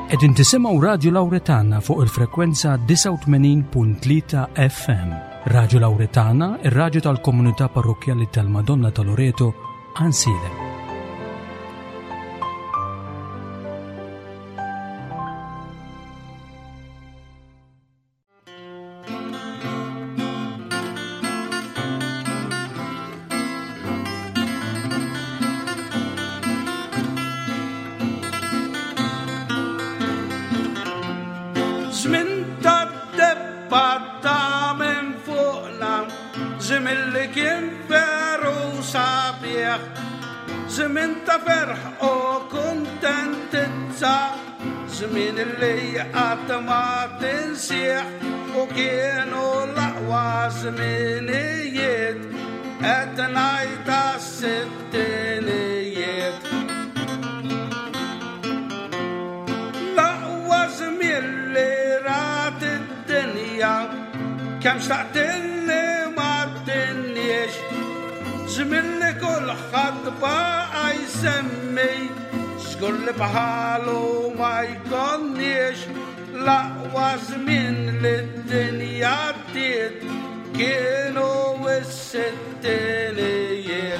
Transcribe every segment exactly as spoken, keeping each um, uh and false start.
Qegħdin tisimgħu Radio Lawretana fuq il-frekwenza tisa' u tmenin punt tlieta F M. Radio Lawretana, ir-radju tal-Komunità Parrokjali tal-Madonna ta' Loreto, Ansilem. Żmien ferħ u kuntentizza, żmien li qatt ma tinsieħ u kienu l-aqwa żmienijiet qed ngħidha s-sittinijiet. L-aqwa żmien li rat id-dinja kemm xtaqt illi ma tinniex, żmien li kulħadd baqa' jsemmi żgur li bħalu ma jkollniex. L-aqwa żmien li d-dinja ddiet kienu s-sittinijiet.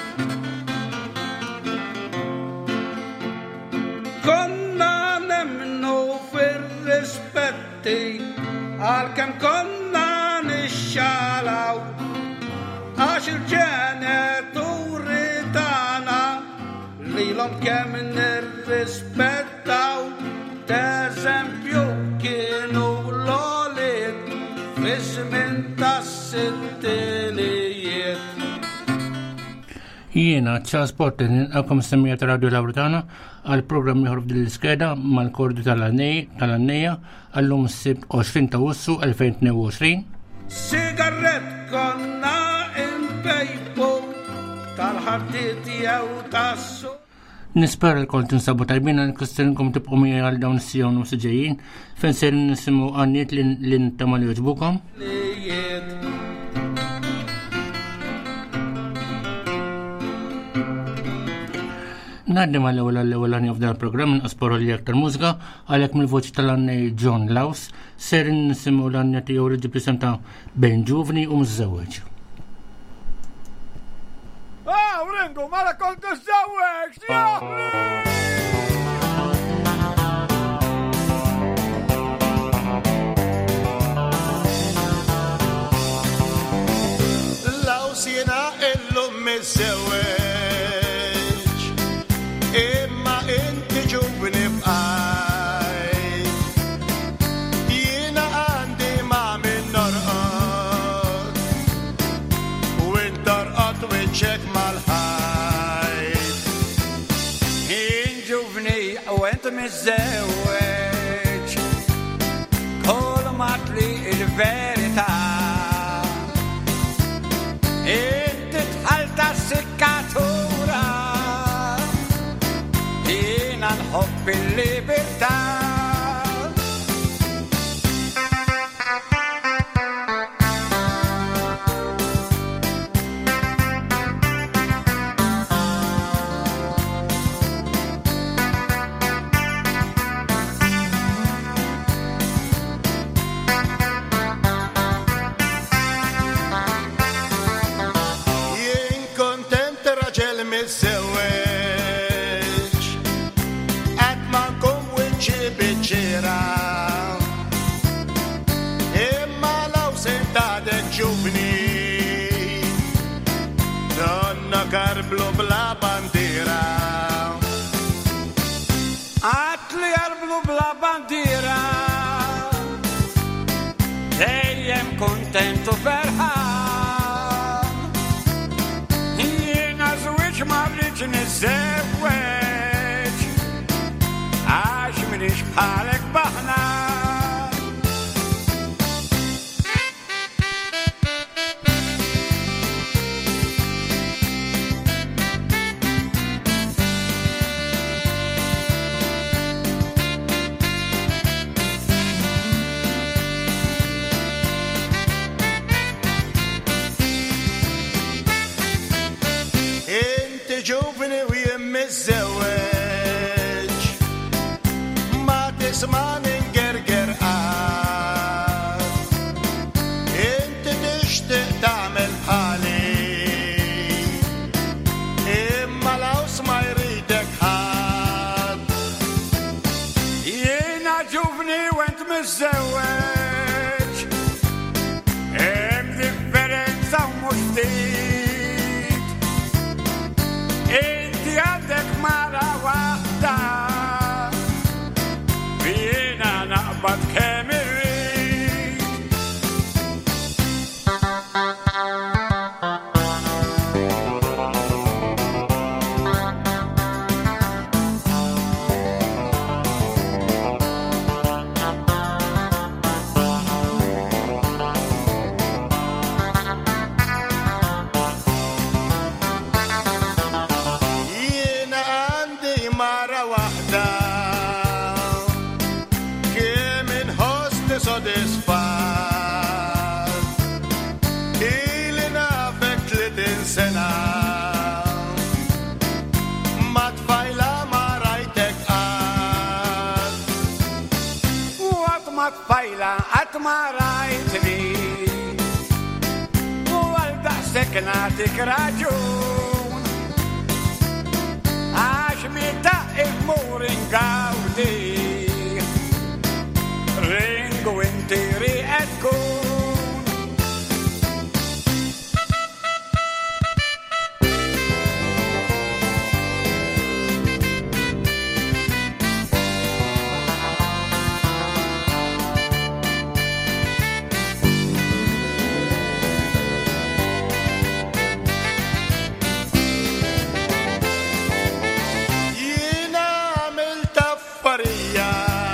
Konna nemmnu fir-rispetti għalkemm konna nixxalaw għax il-ġenituri tagħna lilhom kemm nirrispettaw. T'eżempju kienu l-għoliet fi-żmien tas-sittinijiet. Jiena Charles Porter nilqakom semmija ta' Radio Lawretana għal programm ieħor f'din l-iskeda mal-kordi tal-Annejja għallum s-sibt għoxrin ta' Awwissu elfejn u tnejn u għoxrin. Sigarett konna impejpu tal-ħaddiet jew tas-su. Nispera l-kol tinsabu tajbina n-kistinkom tibqu mija għal dawn s-sijaw u s-ġejjin fejn ser nisimu għanniet l-intama li uġbukom. Naddim għal-ewel għal-ewel għani f'dan il-programm n-asporu li aktar mużika għalek mill-voċi tal-għannej John Laws ser nisimu l-għannet jew reġib li semta bejn ġuvni u mżewweġ. Ah, Ringo, mala kont iżewweġ, jaħli! Laws jiena illum miżewweġ, imma inti ġuvni bqajt. Jiena għandi ma' min norqod u intorqod wiċċek mal-ħajt. Jien ġuvni u int miżewweġ, kol ma tli il-verità. Inti tħalta s-sikkatura, jiena nħobb il-libertà. Imma law sentadek ġuvni, donna garblu bla bandira. Għatli garblu bla bandira, dejjem kontentu ferħan. Jiena żwieġ ma rridx niżewweġ, għax minix bħalek baħna. Inti ġuvni u jien miżewweġ, ma مزوج ام differenza u mux ftit inti għandek mara waħda jiena naqbad kemm irrid Jiena għandi mara waħda kemm inħoss sodisfatt ili nafek tlitin sena ma tfajla ma rajtek qatt u għat ma tfajla għat ma rajtni u għal daqsek natik raġun għax meta immur ingawdi ringu inti riqed tkun Jiena għamilt affarija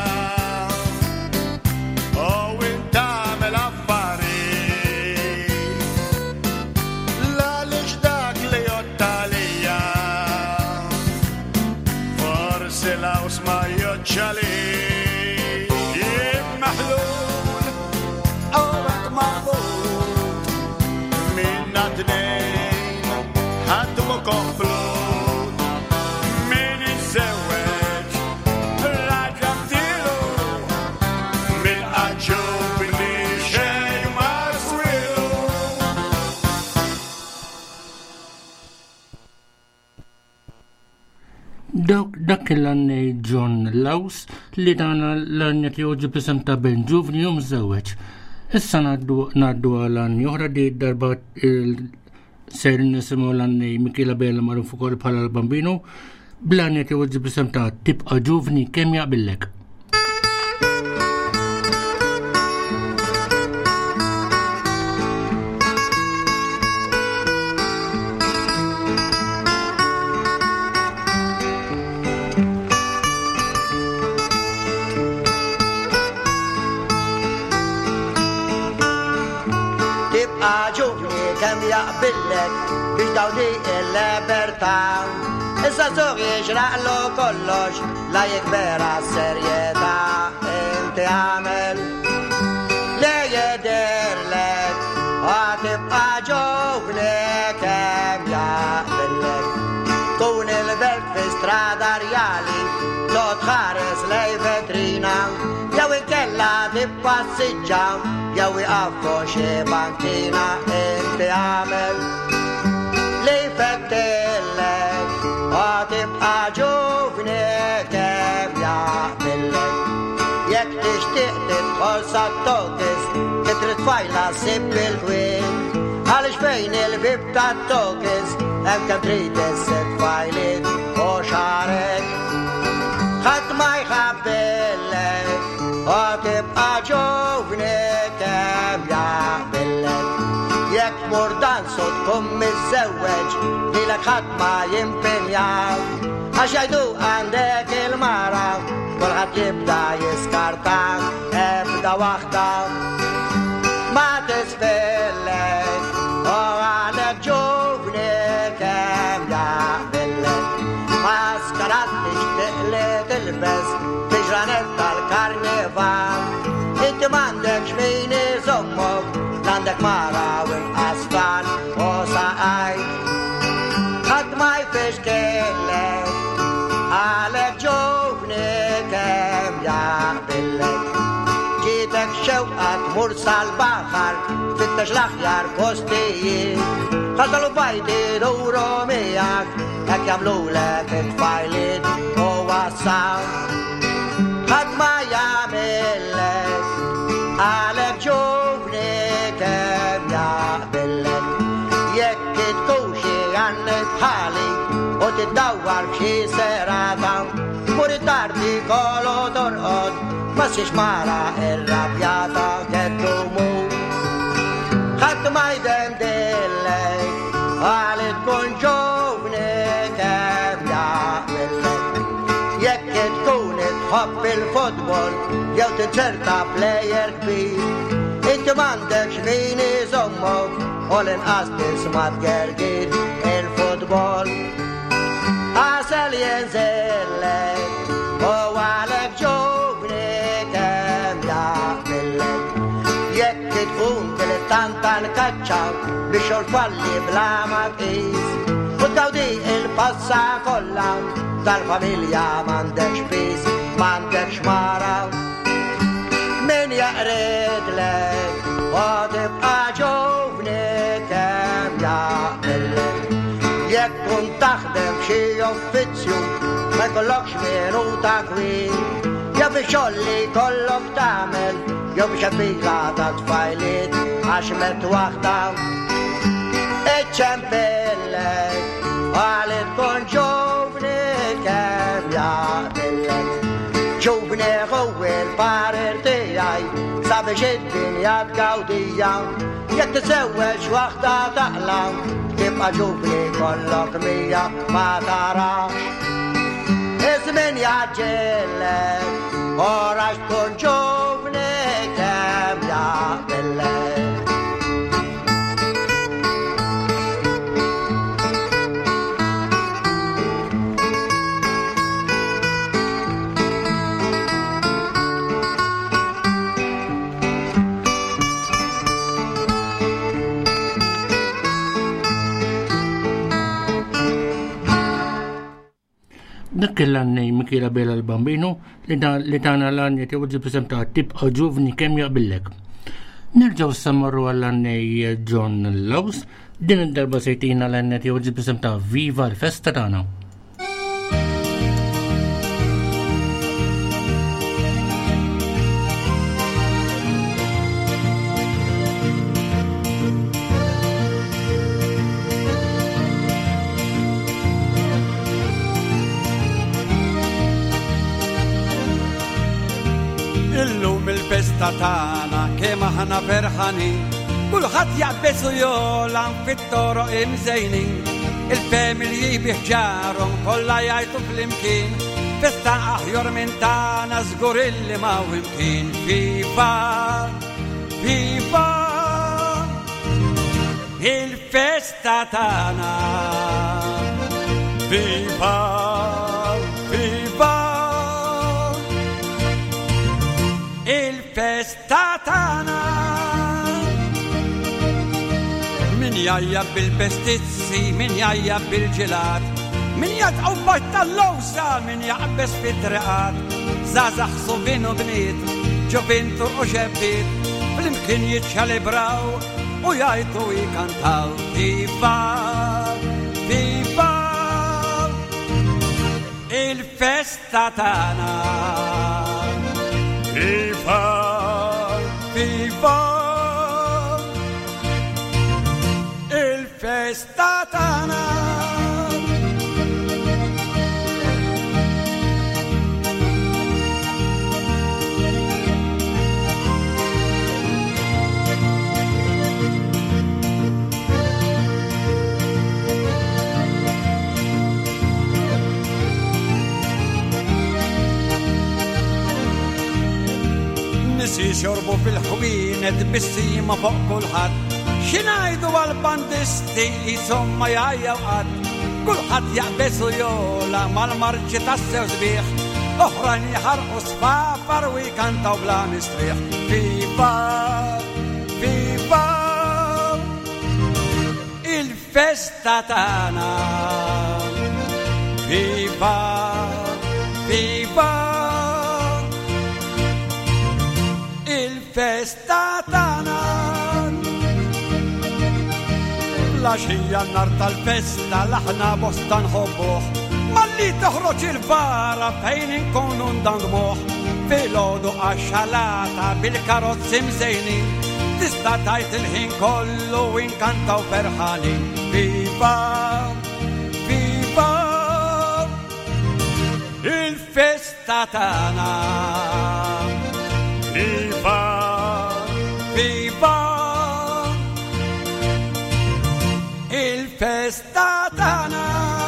u int tagħmel affarijiet għaliex dak li jottalija forsi laws ma joġġalix jien maħlul u għat maqbut minna tnejn ħadmu komplut min iżewweġ raġam tilu min aġġubni xejn ma swilu. Dak dak l-għannej John Laws li dana l-għannej joġi b'isem ta' Ben Ġuvni u mżewweġ. Issa naddu naddu għal-għannej oħra di darba ser nisimu l-għannej Michela Bella marruf ukoll bħala l-bambinu bl-għannej joġi b'isem ta' Tibqa' ġuvni kemm jaqbillek. Tibqa' ġuvni kemm jaqbillek biex dawdi il-libertà. Issa żugħ jiġraqlu kollox la jikbera s-serjetà. Inti għamel li jidhirlek tibqa' ġuvni kemm jaqbillek. Kun il-belt fi strada rjali lo tħares lej vetrina jew inkella tippassiġġa jew iqaffu xi bankina. Inti għamel li jfettillek tibqa' ġuvni kemm jaqbillek. Jekk tixtieq tidħol sat-tokis titrid tfajla ssib il-kwien għaliex fejn il-bib tat-tokis hemm kemm trid issib fajlit u xarek. Ħadd ma jħabbillek tibqa' ġuvni kemm jaqbillek. Jekk tmur dansu tkun miżewweġ lilek ħadd ma jimpinjaw għax jgħidu għandek il-mara kulħadd jibda jiskartak ebda waħda ma tisfillek u għandek ġuvni kemm jaqbillek. Maskarat tixtieq li tilbes fiġranet tal-karnival inti m'għandekx min iżommok għandek mara u l-asfal u saqajk ħadd ma jfixkillek għalek ġuvni kemm jaqbillek. Ġitek xewqa tmur sal-baħar tfittex l-aħjar postijiet ħażlu bajdi duru miegħek hekk jagħmlulek it-tfajliet u wassal ħadd ma jagħmillek u tiddawwar f'xi serata muri tardi kolo torqod ma six mara irrabjata kettu mu ħadd ma jdendillek għali tkun ġovni kemm jaqbillek jekk tkun tħobb il-futbol jew tinċerta plejer kbir inti m'għandekx min iżommok u l-inqas tisma' tgergir il-futbol għasel jinżillek u għalek ġovni kemm jaqbillek jekk tkun dilettant tal-kaċċa biex orfalli bla ma tqis u tgawdi il-passa kollha tal-familja m'għandekx pis m'għandekx mara min jaqridlek u tibqa' ġovni kemm jaqbillek jekk tkun taħdem f'xi uffiċċju ma jkollokx minuta kwin jew biex xogħli jkollok tagħmel jew biex effika ta' tfajliet għax met waħda iċċempillek għali tkun ġovni kemm jaqbillek ġovni huwa l-parir tiegħi sabiex id-dinja tgawdija jekk tisewweġ waħda taqlam tibqa' ġovni kollok mija ma tarax iż-żmien jaġġillek ora x'tkun ġovni kemm jaqbillek dak l-għannej Michela Bella l-Bambino li tana l-għannej tiegħu prezenta tibqa' ġuvni kemm jaqbillek. Nerġgħu sammarru għall-għannej John Laws din id-darba sejtina l-għannej tiegħu prezenta Viva l-festa tagħna. Illum il-festa tagħna kemm aħna ferħanin kulħadd jaqbesu jolan fit-toroq imżejnin il-familji biħġarhom kollha jgħidu flimkien festa aħjar minn tagħna żgur illi ma' imkien viva viva il-festa tagħna viva viva il-festa tagħna min jajja bil-pestizzi, min jajja bil-ġilat min jadqaw bajt tal-lowsa, min jaqbes fit-triqat zazax subin u bniet, ġovintur u xebbit fl-imkien jitċalibraw u jajtu jikantaw viva, viva il-festa tagħna viva, viva il-festa tagħna Nisi xorbu fil-ħwienet bissima fuq kulħadd xinajdu għal-bandisti jisom ma jgħajja wqad kulħadd jaqbesu jola mal-marċi tas-sew sbieħ oħrajn jħarqu sfafar u jkantaw bla mistrieħ viva, viva il-festa tagħna viva, viva il-festa tagħna Laxija n-nar tal-festa l-aħna bosta nħobbuh malli toħroġ il-bara fejn inkunu ndandmuh fil-ħodu għaxħalata bil-karozzi mżejnin tista' tajt il-ħin kollu inkantaw ferħanin viva, viva festa tana. Viva, Viva il-festa tana.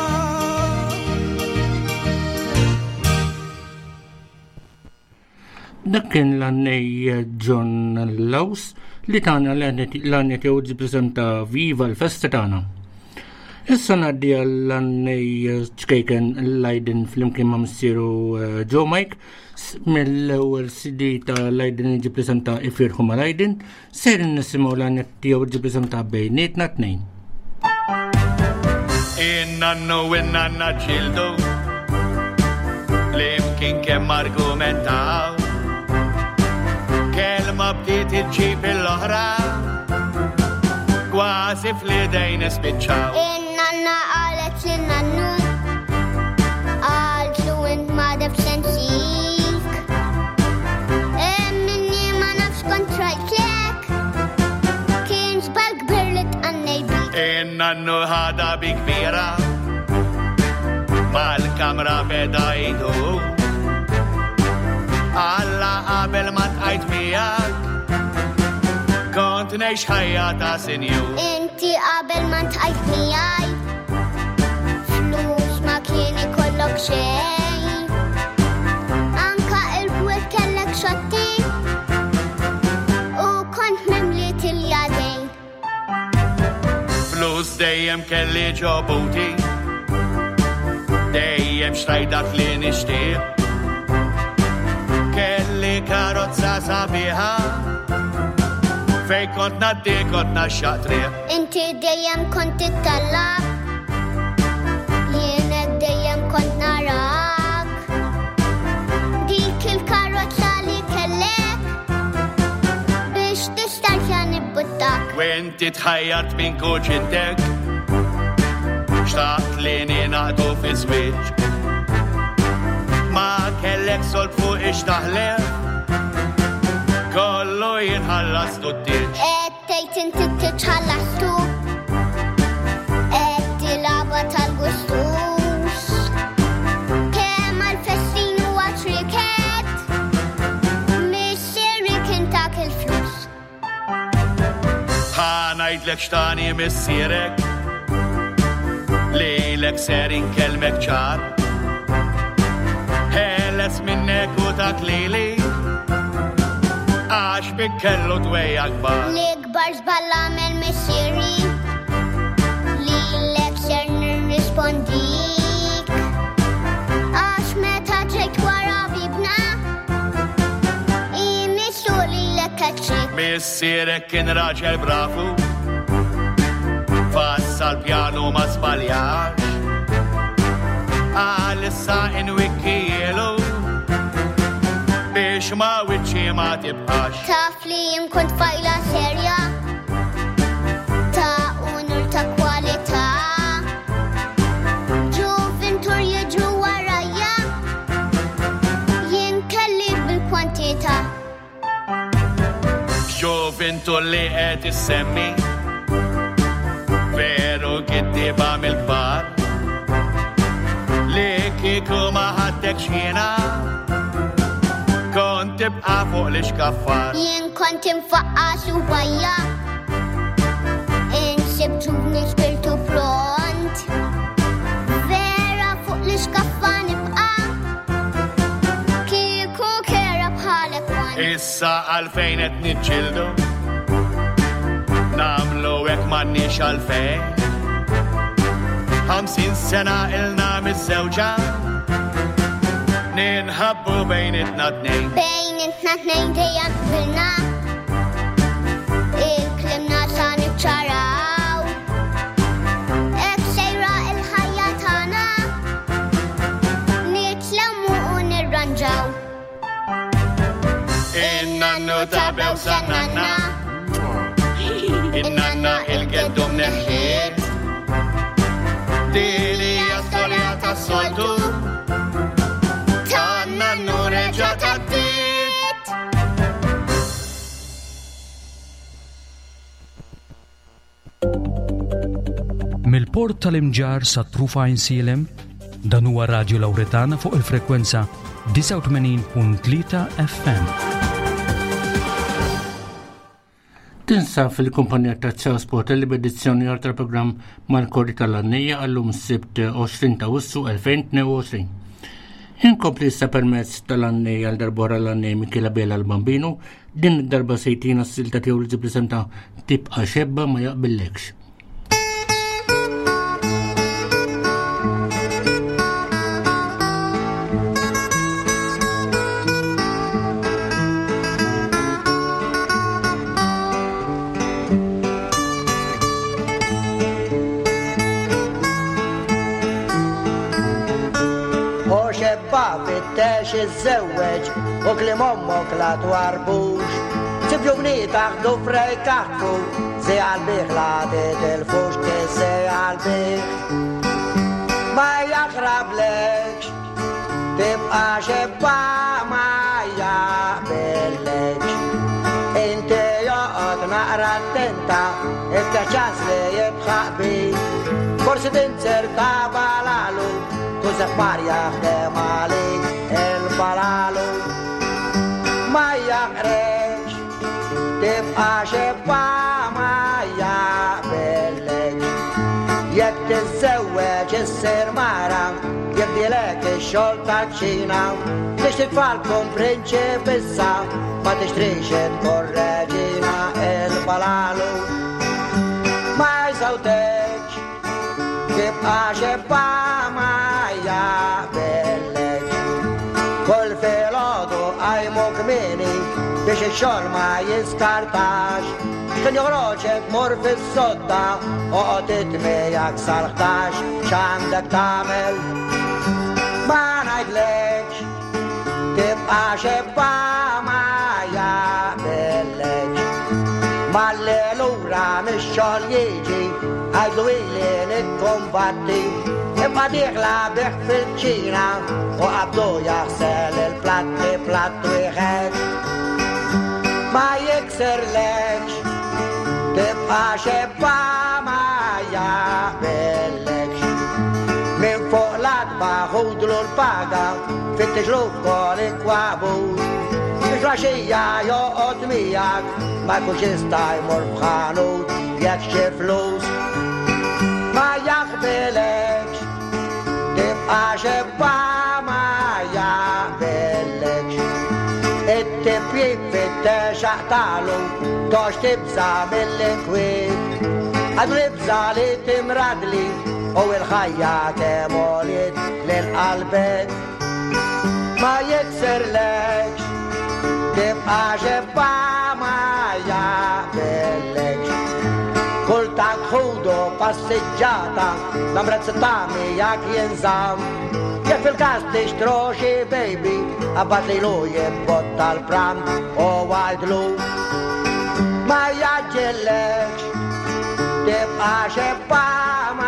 Dak kien l-għannej John Laws li tana l-għannet jew ġiprezenta Viva l-festa tana. Issa ngħaddi għall-għannej ċkejken l-Leiden fl-imkien ma' missieru Joe Mike mill-ewwel C D ta' Leiden ġiprezenta Ifirħu ma' Leiden, ser nisimgħu l-għannet jew ġiprezenta bejnietna tnejn. In-nannu u n-nanna ġildu l-imkien kemm argumentaw kelma bdiet iġġib l-oħra kważi fl-idejn ispiċċaw. In-nanna qalet lin-nannu għaltlu int m'għadek sensik minni ma nafx kont rajtlek kien żball kbir li tqannej bik. In-nannu ħada bi kbira mal-kamra beda jgħidu Alla qabel ma tqajt miegħek kont ngħix ħajja ta' sinju. Inti qabel ma tqajt miegħi flus ma kien ikollok xejn. Anka il-bwiet kellek xotti u kont memliet il-jadejn. Flus dejjem kelli ġobuti dejjem xtajt dak li nixtieq. Kelli karozza sabiħa fej kont naddi kont naxxaq triq. Inti dejjem kont tittallaq jienek dejjem kont narak. Dik il-karozza li kellek biex tistarja nibbuttak. U inti tħajjart minn kuċintek xtaqt li ninaqdu fi żwieġ. Ma kellek solt fuq ix-taħlef kollu jinħallas tuttiġ. Et tgħid inti titħallastu et tilaba tal-gustus kemm għall-festin huwa triket missierri kien tak il-flus. Ħa ngħidlek x'tani missierek lilek ser inkellmek ċar ħeles minnek u dak lili għax bik kellu dwejja kbar. L-ikbar żball għamel missieri lilek ser nirrispondik għax meta ġejt wara bibna imissu lilek kaċċik. Missierek kien raġel bravu fassa l-pjanu ma żbaljax għalissa inwikkielu biex ma wiċċi ma tibqax. Taf li jim kont fajla serja ta' unur ta' kwalità ġuventur jiġu warajja jien kelli bil-kwantità. Ġuventur li qed issemmi veru kittiba mill-kbar li kieku ma ħaddek xjiena kont tibqa' fuq l-iskaffar. Jien kont infaqqas u bajja insib ġubni spirtu pront vera fuq l-iskaffar nibqa' kieku kera bħalek wan. Issa għalfejn qed niġġieldu namlu hekk m'għandniex għalfejn. Ħamsin sena ilna miż-żewġa ninħabbu bejnietna tnejn. Bejnietna tnejn dejjem qbilna il-klimna sa niċċaraw hekk sejra il-ħajja tagħna nitlewmu u nirranġaw. In-nannu tabew san-nanna in-nanna il-geddum neħħiet dili hija storja tas-soltu tan-nannu reġa' tad-diet. Mill-port tal-imġar sa Trufajn Silem, dan huwa Radju Lawretana fuq il-frekwenza تسعة وثمانين فاصلة ثلاثة إف إم. Tinsa fil-kumpanija ta' Ciao Sport li b'edizzjoni għal tal-programm mal-Kori tal-Annija għallum s-sibt għoxrin ta' Wissu ألفين واثنين وعشرين. Inkompli issa permezz tal-Annija għal darbora l-Annija Michela Bella l-Bambinu, din id-darba sejtina s-silta tiegħu li ġib l-isem ta' Tibqa' xebba ma jaqbillekx. Bittex iż-żewweġ u klim ommok la twarbux. Tibju bniet aħdu frej kaħfu, zi għalbiħ la titilfux zi għalbiħ. Ma jaqrablekx, tibqa xebba ma jaqbillekx. Inti joqgħod naqra attenta, ikkaċas li jibħaq bik. Forsi tinserta balalu, tużef marja ħdem għalik il-balalu. Ma jaqrex, tibqa xebba ma jaqbillekx. Jekk tiżżewweġ issir mara, jibdilek ix-xogħol taċ-Ċina. Tixtri tfalkom prinċipissa, ma tixtrix tkun reġina il-balalu. Ma jżawtekx, tibqa xebba ma jaqbillekx. Kull filgħodu qajmu kmieni biex ix-xogħol ma jiskartax. Kien joħroġek mur fis-sodda oqgħod itmejjak sal-ħdax x'għandek tagħmel. Ma ngħidlekx, tibqa xebba ma jaqbillekx. Malli lura mix-xogħol jiġi għajdu ili nikkombatti. Imma diħla biħ fil-ċina u għabdu jaħsel il-platti platt wieħed. Ma jikserlekx, tibqa xebba ma jaqbillekx. Min fuq l-adba ħudlu l-paga fittixlu f'kol ikwabur. Fil-flaxija joqgħod miegħek ma jkunx jista' jmur f'ħanut jekk xi flus. Ma jaqbillekx, tibqa xebba ma jaqbillekx. It-tib jifittex aqtalu, tox tibża mill-inkwiet. Għadu libża li timradli u il-ħajja temolit lil-qalbek. Ma jikserlekx, tibqa xebba ma jaqbillekx. Kultak ħudu passiġġata, namret sittami jak jinżam. Jek fil-kas tixtru xi baby, abbat li lu jibbotta l-pram u għajdlu. Ma jaġġillekx, tibqa xebba ma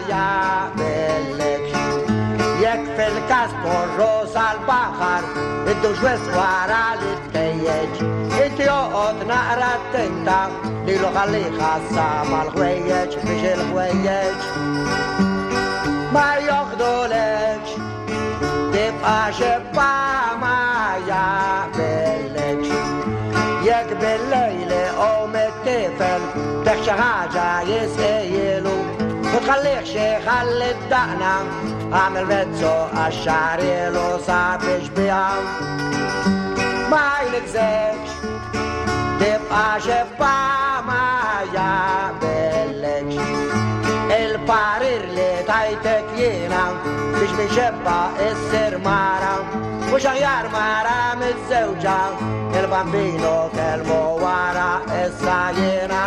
jaqbillekx. Jek fil-kas porru sal-baħar, iddu xwes wara li tkejjeġ. Inti joqgħod naqra attenta, li lu ħalli ħassa mal-ħwejjeġ biex il-ħwejjeġ ma joħdulekx. Tibqa xebba ma jaqbillekx. Jekk bil-lejli u mit-tifel teħ xi ħaġa jisqejjilu u tħallih xi ħalli d-daqna għamil vezzu għax-xarielu sabiex biha. Ma jlikżekx, tibqa xebba ma jaqbillekx. Il-parir li tajtek jiena biex mi xebba issir mara, mhux aħjar mara miż-żewġa, il-bambino kelmu wara issa jiena.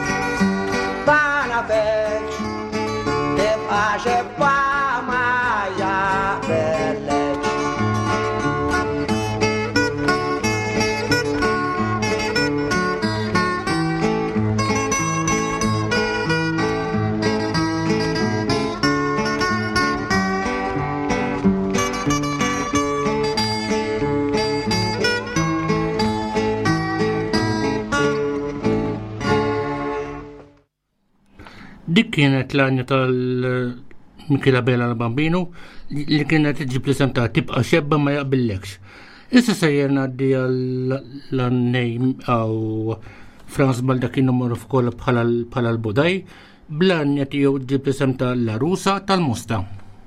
Ma nafekx, tibqa xebba ma jaqbillekx. Dik kienet l-għanja tal Michela Bella l-Bambino li kienet iġib l-isem ta' tibqa' xebba ma jaqbillekx. Issa sejjerna di l-annej għaw Franz Baldacchino morru f'koll bħala l-Budaj, bl-anja tiegħu ġib l-isem ta' La Rusa tal-Musta.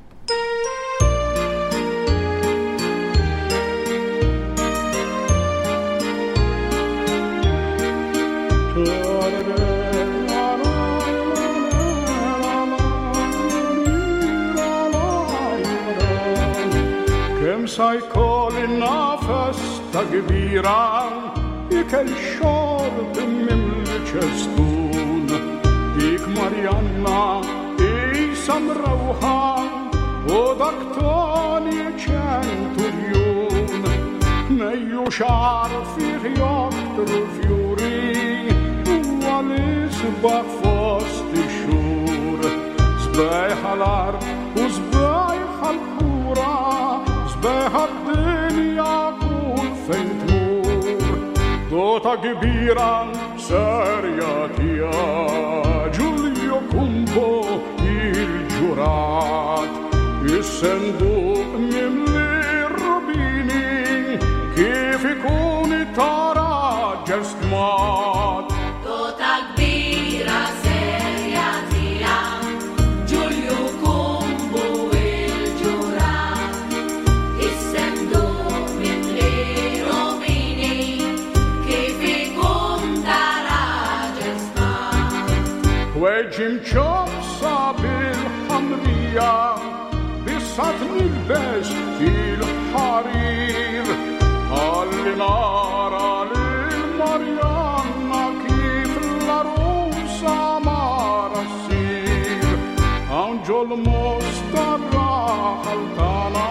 Kem sa jkollna festa kbira, ikel xorb mimli ċestun, dik Marianna isa mrawħa u dak Toni ċenturjun, mejju xar fih joktru fjuri, u għal-isbaħ fost ix-xhur, sbejħ għal-art u sbejħ għal-kura, sbejħ għad-dinja kull fejn tmur, dota kbira serja tija Giulio Kumbo il-ġurat, is-senduq mimli rubini kif ikun tara ġestmat. Dota kbira serja tija Giulio Kumbo il-ġurat, is-senduq mimli rubini kif ikun tara ġestmat. Weġim ċobsa bil-ħamrija bissat nilbes fil-ħarir, għalli nara lil-Marjanna kif la rusa mara ssir, għawn ġol mostarra ħaltana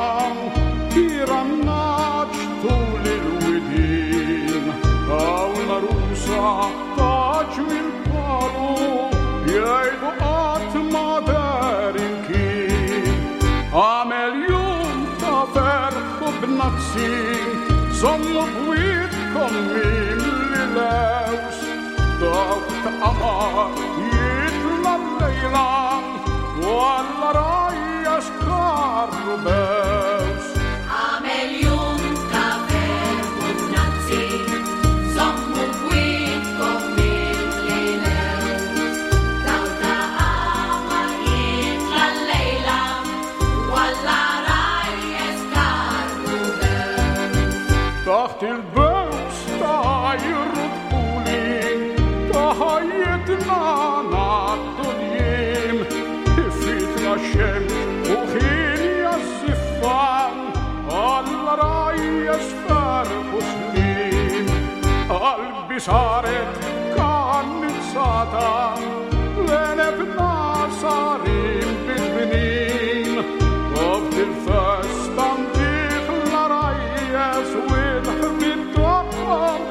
tirannaċtu lil-widin, għawn la rusa taċ mil-palu jgħidu qatt ma darin kien, għamel jum ta' ferħ u b'nazzin, sommu b'widkom milli lews, dawk ta' qamar jitla l-lejla, u għalla rajja xkarru bews. Għamel jum ta' ferħ u b'nazzin, sommu b'widkom milli lews, dawk ta' qamar jitla l-lejla, u għalla rajja xkarru bews. Taħt il-bews ta' jirrutbuli, ta' ħajjetna naddu l-jiem, ifitna xemx u ħin jassiffan, għalla rajja sfarfu snin, qalbi saret kannizzata, l-enebna sarin bil-binin, qabd il-festa ndiħla rajjes u il-ħbib tagħhom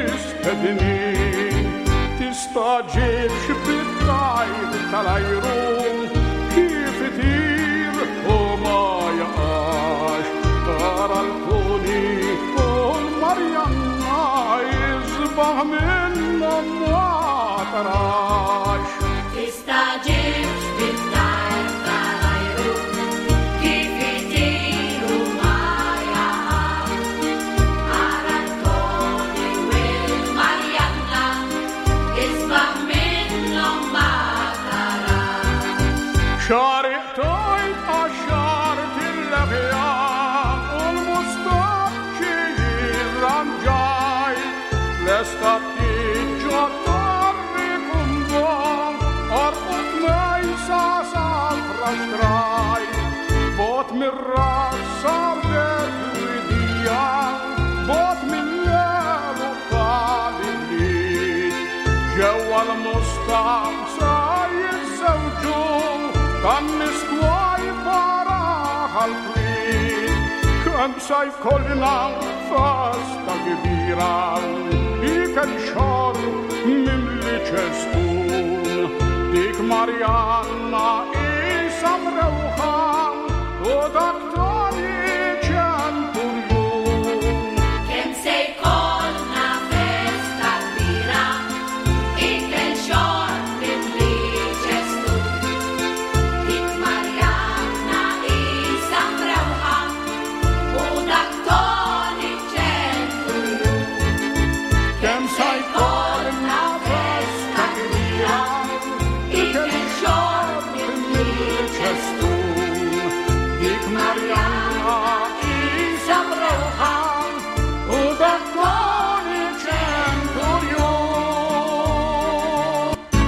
jistednin, tista' ġibx bid-dajr tal-ajrun kif itir u ma jaqax, tara l-Toni u l-Marjanna jisbaħ minnhom ma tarax. Tista' ġibx bid-dajr tal-ajrun kif itir u ma jaqax, tara l-Toni u l-Marjanna jisbaħ minnhom ma tarax. Xariq tajt għaxart il-lebja u l-mustaċi jirranġaj, l-estat tiġġa tarri kundom, arqut mejsa safra xtraj, bot mir-rassa l-edwidija, bot mill-leru tal-iblit, ġewwa l-mustanza jizzewġu tan-nistwaj faraħ għal-twil, kem sa jkollna festa kbira, ikel xorb mimli ċestun, dik Marianna isa mrawħa u dak Toni ċenturjun. Kem se jkollna festa kbira, ikel xorb mimli ċestun, dik Marianna Janna isam roħan u dakkon il-ċenturjon.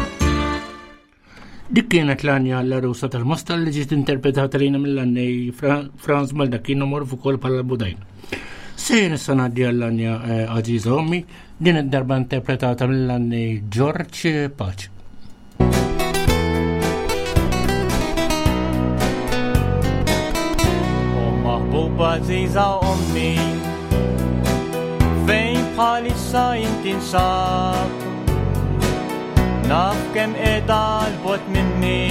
Dik kienet l-anja l-Arusa tal-Mostal li ġiet interpretata lina mill-annej Franz Baldacchino morfu kol pala Budajn. Sejn issa ngħaddi għall-anja Aziza Ommi, din id-darba interpretata mill-annej George Pace. Aziza Ommi, fejn bħalissa inti nsab, naf kem edha l-bot minni,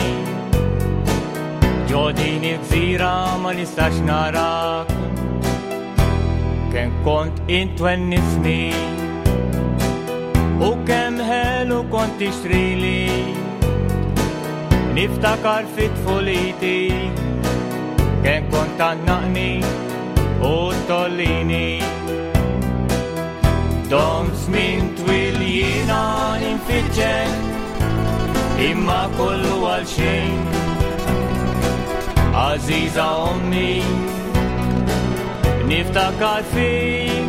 ġodini gżira ma nistax narak, kem kont intwenni snin, u kem ħelu kont tixtrili, niftakar fit-tfuliti, kem kont tannaqni u tollini. Dom żmien twil jiena ninfittxek, imma kollu għal xejn. Aziza Ommi, niftakar fik.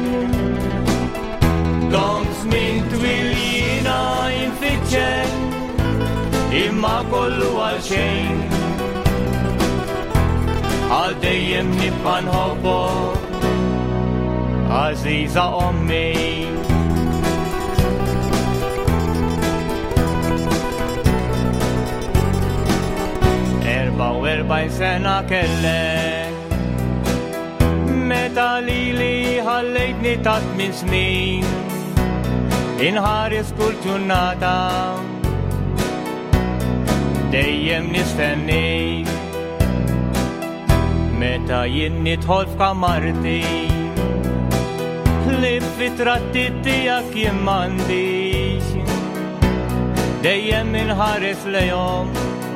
Dom żmien twil jiena ninfittxek, imma kollu għal xejn. Għal dejjem nibqa' nħobbok, Aziza Ommi. Erba' u erba'jn sena kellek, meta lili ħallejtni ta' tmien snin, inħares kull ġurnata, dejjem nistennik. Meta jien nidħol f'kamarti, li fit-tratti tiegħek jien m'għandix, dejjem inħares lejhom,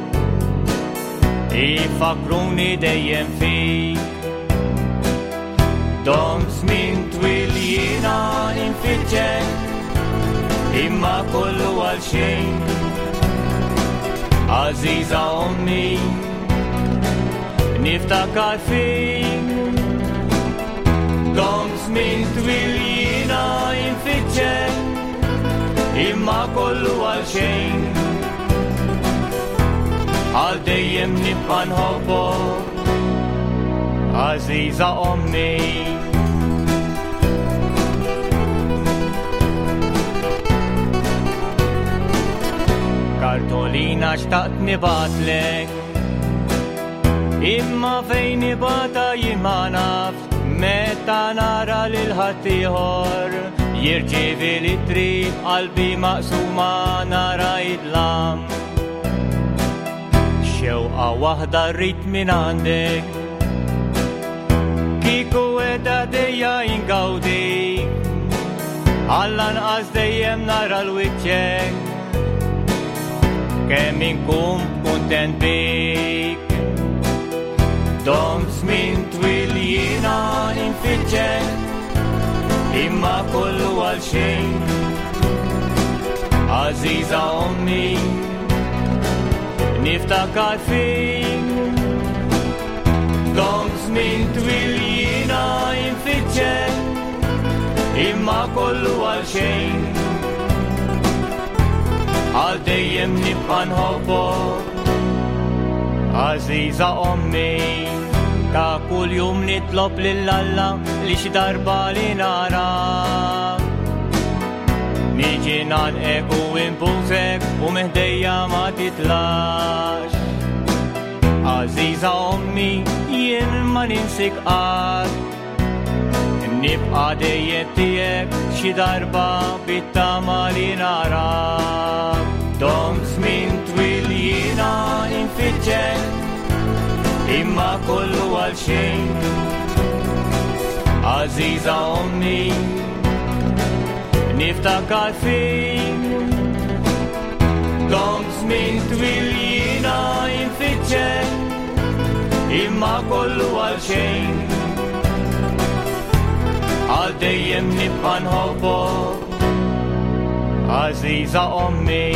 ifakruni dejjem fik. Dom żmien twil jiena ninfittxek, imma kollu għal xejn. Aziza Ommi, niftakar fik. Dom żmien twil jiena ninfittxek, imma kollu għal xejn. Għal dejjem nibqa' nħobbok, Aziza Ommi. Kartolina xtaqt nibatlek, imma fejn nibata jien ma nafx, meta nara lil ħaddieħor jirċievi l-ittri qalbi maqsuma nara jidlam. Xewqa waħda rrid minn għandek, kieku qiegħda dejja ingawdik, għall-anqas dejjem nara l-wiċċek, kemm inkun kuntent bik. Dom żmien twil jiena ninfittxek, imma kollu għal xejn. Aziza Ommi, niftakar fik. Dom żmien twil jiena ninfittxek, imma kollu għal xejn. Għal dejjem nibqa' nħobbok, Aziza Ommi. Ta' kull jum nitlob lill-Alla li xi darba li nara, niġi nagħlqek u nbusek u meħdejja ma titlax. Aziza Ommi, jien ma ninsik qatt, nibqa' dejjem tiegħek xi darba bit-tama li nara. Dom żmien twil jiena ninfittxek, imma kollu għal xejn. Aziza Ommi, niftakar fik. Dom żmien twil jiena ninfittxek, imma kollu għal xejn. Għal dejjem nibqa' nħobbok, Aziza Ommi.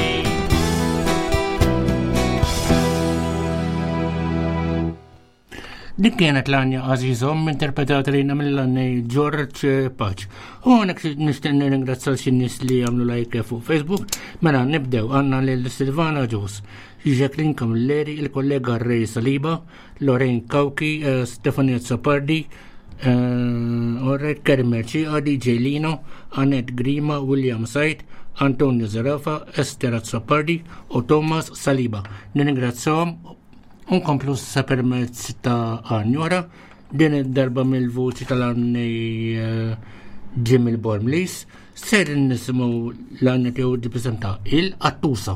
Dik kienet l-anja għazizom interpretata lina mill-għannej George Patch. U għanek nishtenni ringrazzal xinnis li għamlu lajke fuq Facebook, mela nibdew għanna l-Silvana Ġus, Jacqueline Camilleri, il-kollega Ray Saliba, Lorraine Kauki, uh, Stefania Zappardi, uh, Orret Karim Merci, Adi Ġejlino, Annette Grima, William Said, Antonio Zarafa, Esther Zappardi u Thomas Saliba. Ningrazzawhom unkomplu sa permezz ta' Anjora, din id-darba mill-vuċi tal-għanni Jim il-Bormlis, ser nisimu l-għanni tiegħu jippreżenta il-Attusa.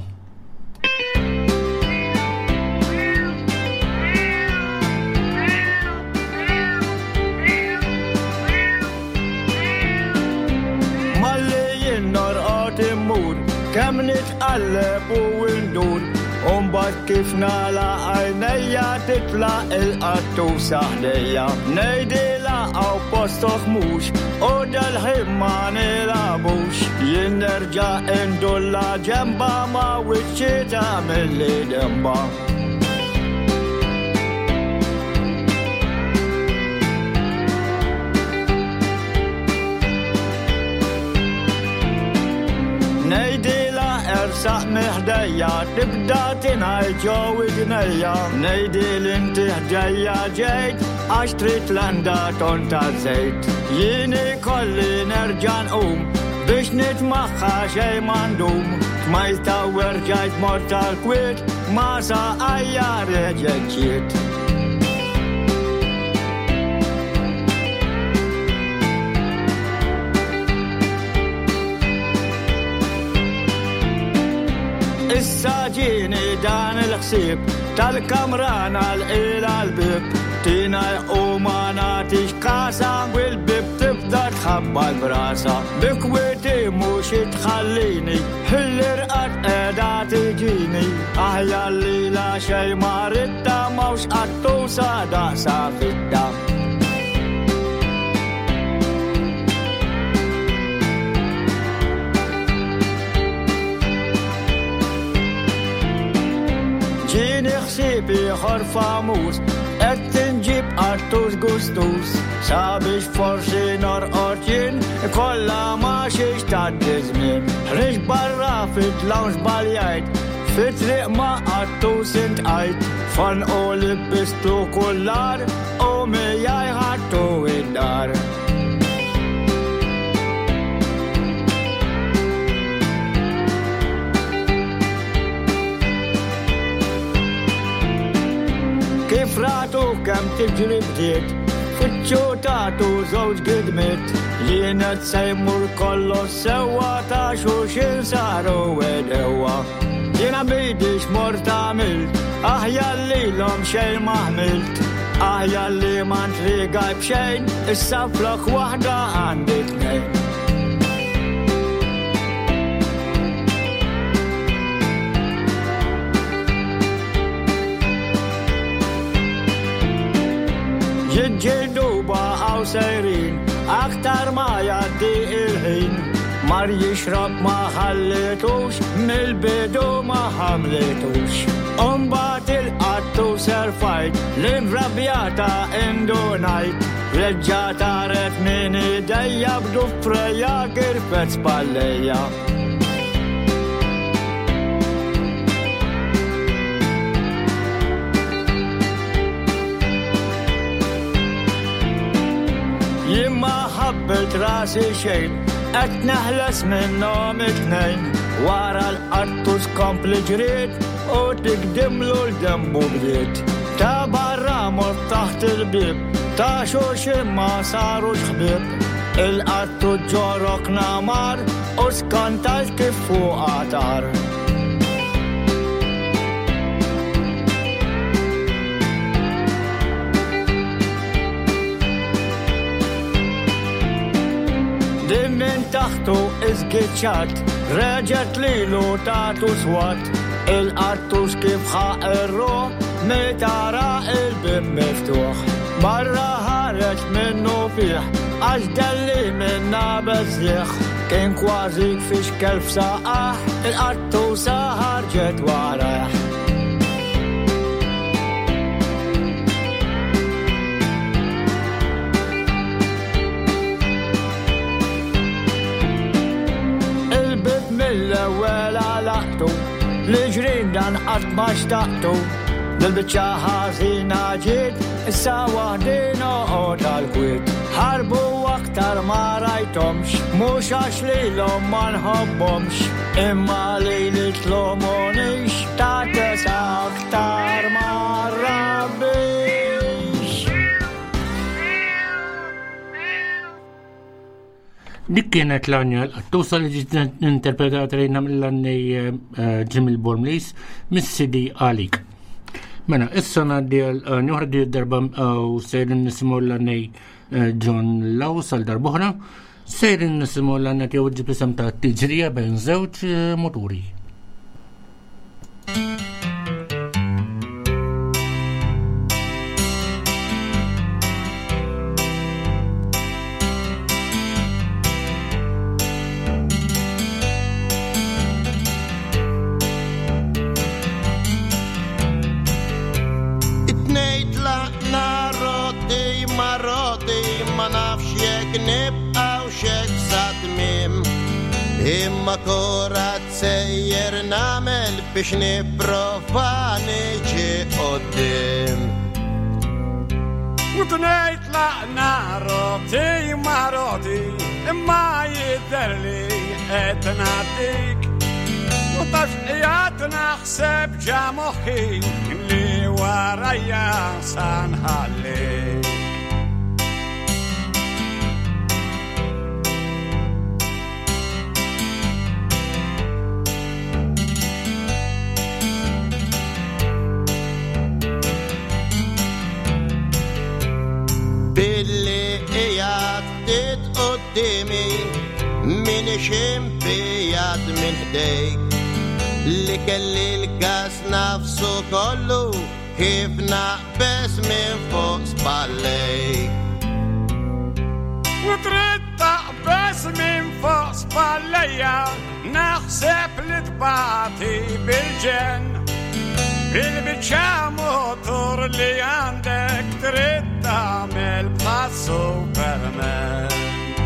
Kem nitqalleb u ndur Umbat kif nala għajnejja titla il-qattusa ħdejja Nejdila għaw postoħ mux u dal-ħimma nilabux Jien nerġa' indulla ġemba ma wiċċita mill-li demba Saq meħdejja tibda tinaj ġew id-dnejja Nejdil inti ħdejja ġejt għax trid landa ton ta' żejt Jieni kolli nerġa' nqum biex nitmaħħa xejn m'għandhom Tmajta werġajt mort tal-kwiet ma sa għajja reġeċiet Issa ġini dan il-ħsieb tal-kamrana l-ila l-bib Tina u-ma natix kasa wil-bib tibda tħabba l-brasa Bikwiti mux itħallini Hill-irqat edha tiġini Aħja li la xej maritta mawx qattusa daqsa fitta Ħsibi ħor famus qed tinġib artus gustus sabiex forsi norqod jien kollha ma xiex tgħaddi żmien Ħriġ barra fit-tlawn żbaljajt fit-triq ma qattus intqajt fanqu libbistu kullar u mijaj ħadtu id-dar Kif ratu kem tiġri bdiet Fitxu tatu żewġ gidmiet Jienet sejmur kollox sewa ta' xuxin saru edewa Jiena bidix mort għamilt Aħja li l-om xejn maħmilt Aħja li ma ntrigaj bxejn Issa flok wahda għandi tnejn Ġildu baqaw sejrin, aktar ma jaddi il-ħin Mar jixrab ma ħallitux, mil-bidu ma ħamlitux Umbat il-qattu serfajt, l-imvrabjata indunajt Reġġata ret min idejja b'du freja kirfet spallejja Jimma ħabbet rasi xejn, qed neħles minnhom it-tnejn Wara l-qattus kompli ġriet u tikdimlu l-dembu bdiet Ta' barra mort taħt il-bib, ta' xuxin ma sarux ħbib Il-qattu ġorok namar u skantajt kif fuq qatar Dimmin taħtu izgitxat, reġet li lu tatu swat Il-qattus kif ħaqirru, mitara il-bib miftuħ Barra ħareġ minnu fiħ, għax dalli minna bezziħ Kien kważi kfix kelf saqaħ, il-qattusa ħarġet waraħ li ġrin dan qatt ma xtaqtu Dil-bicċa ħażina ġiet issa waħdina qoda l-kwiet ħarbu aktar ma rajtomx mhux għax lilhom ma nħobbhomx imma li nitlomonix ta' tesa aktar ma rabbix. Dik kienet l-għanja l-qattusa li ġiet interpretata rejna mill-għannej Jimmy Bormlis mis-sidi għalik. Mena, issa naddi għal-njuħradi d-darba u sejrin nisimu l-għannej John Laws għal-darbuħna, sejrin nisimu l-għannej jawġi pisam ta' tiġrija bejn żewġ moturi. Imma korat sejjer namel biex niprofa niġi qoddim. U tnejt laqna roti ma roti imma jidderli qed ngħaddik. U taf qiegħed naħseb ġa moħħi li warajja sa nħallik. Billi qiegħed qudiemi min ximpijat minn ħdejk li kelli l-gas nafsu kollu kif naqbes minn fuq spallejk. U trid taqbes minn fuq spallejja naħseb li tbagħti bil-ġenn bil-biċċa motor li għandek trid tagħmel bħal Superman.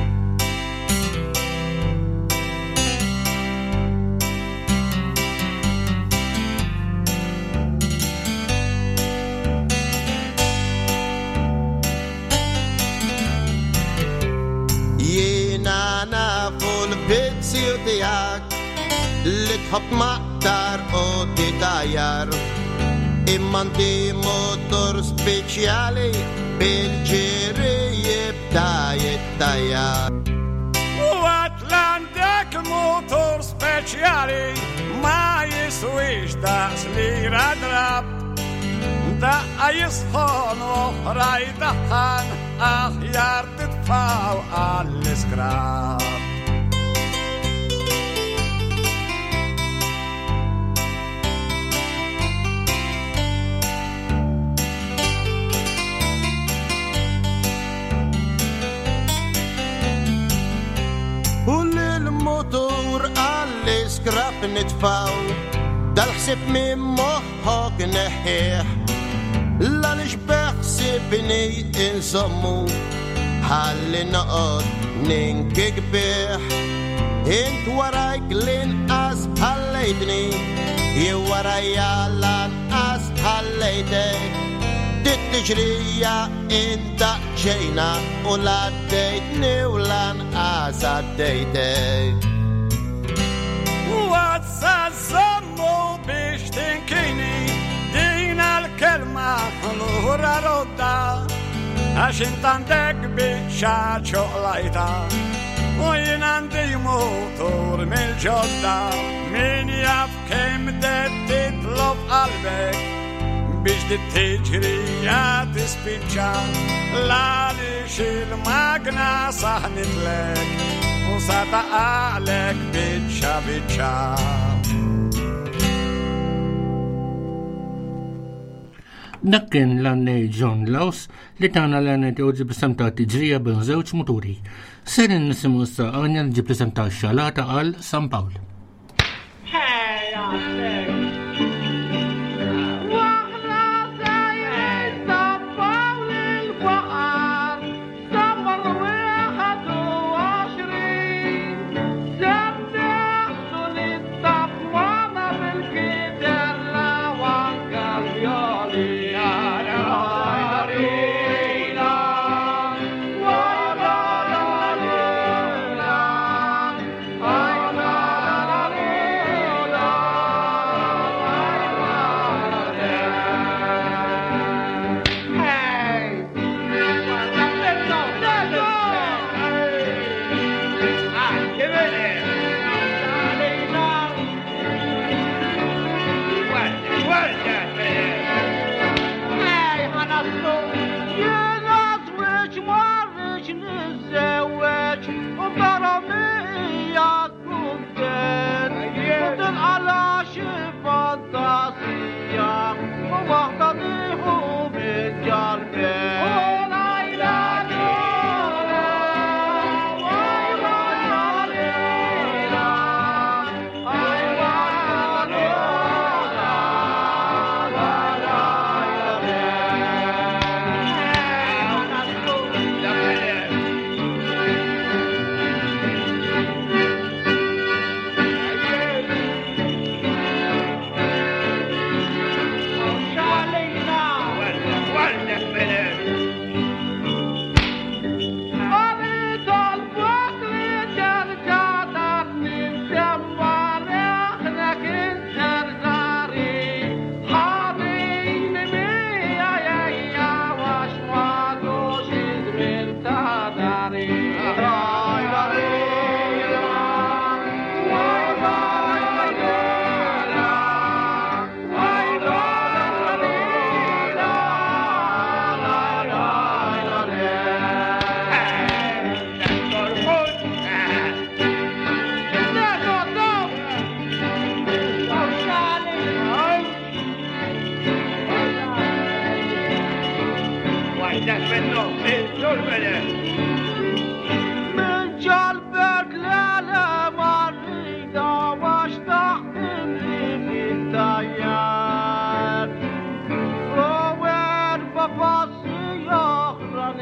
Jiena nafu l-vizzju tiegħek li tħobb maqtar u titajjar imma inti motor speċjali bil-ġiri jibda jittajjar. U għandek motor speċjali ma jiswix daqs lira drab daqqa jisħon oħra jdaħħan aħjar titfaw għall-iskrab. U l-motor għall-iskrab nitfaw dal-ħsib minn moħħok neħħieħ la nix beħsibni insommu ħalli noqod ninkik biħ int warajk l-inqas ħallejtni jew warajja l-anqas ħallejtek dit-tiġrija inta ġejna u l-għaddejtni u l-anqas għaddejtek. U għadsa zammu biex tinkini dina l-kelma l-ura rodda għax intandek biċċa ċoqlajta u jien għandi motor mill-ġodda min jaf kemm det titlob qalbek biex dit-tiġrija tispiċċa l-għalix il-magna saħnitlek u sa taqalek biċċa biċċa. Dak kien l-għannej John Laws li tagħna l-għannej tiegħu b'isem ta' tiġrija bejn żewġ muturi. Ser nisimgħu issa għanja li ġiblisem ta' xalata għal San Pawl. Thank you.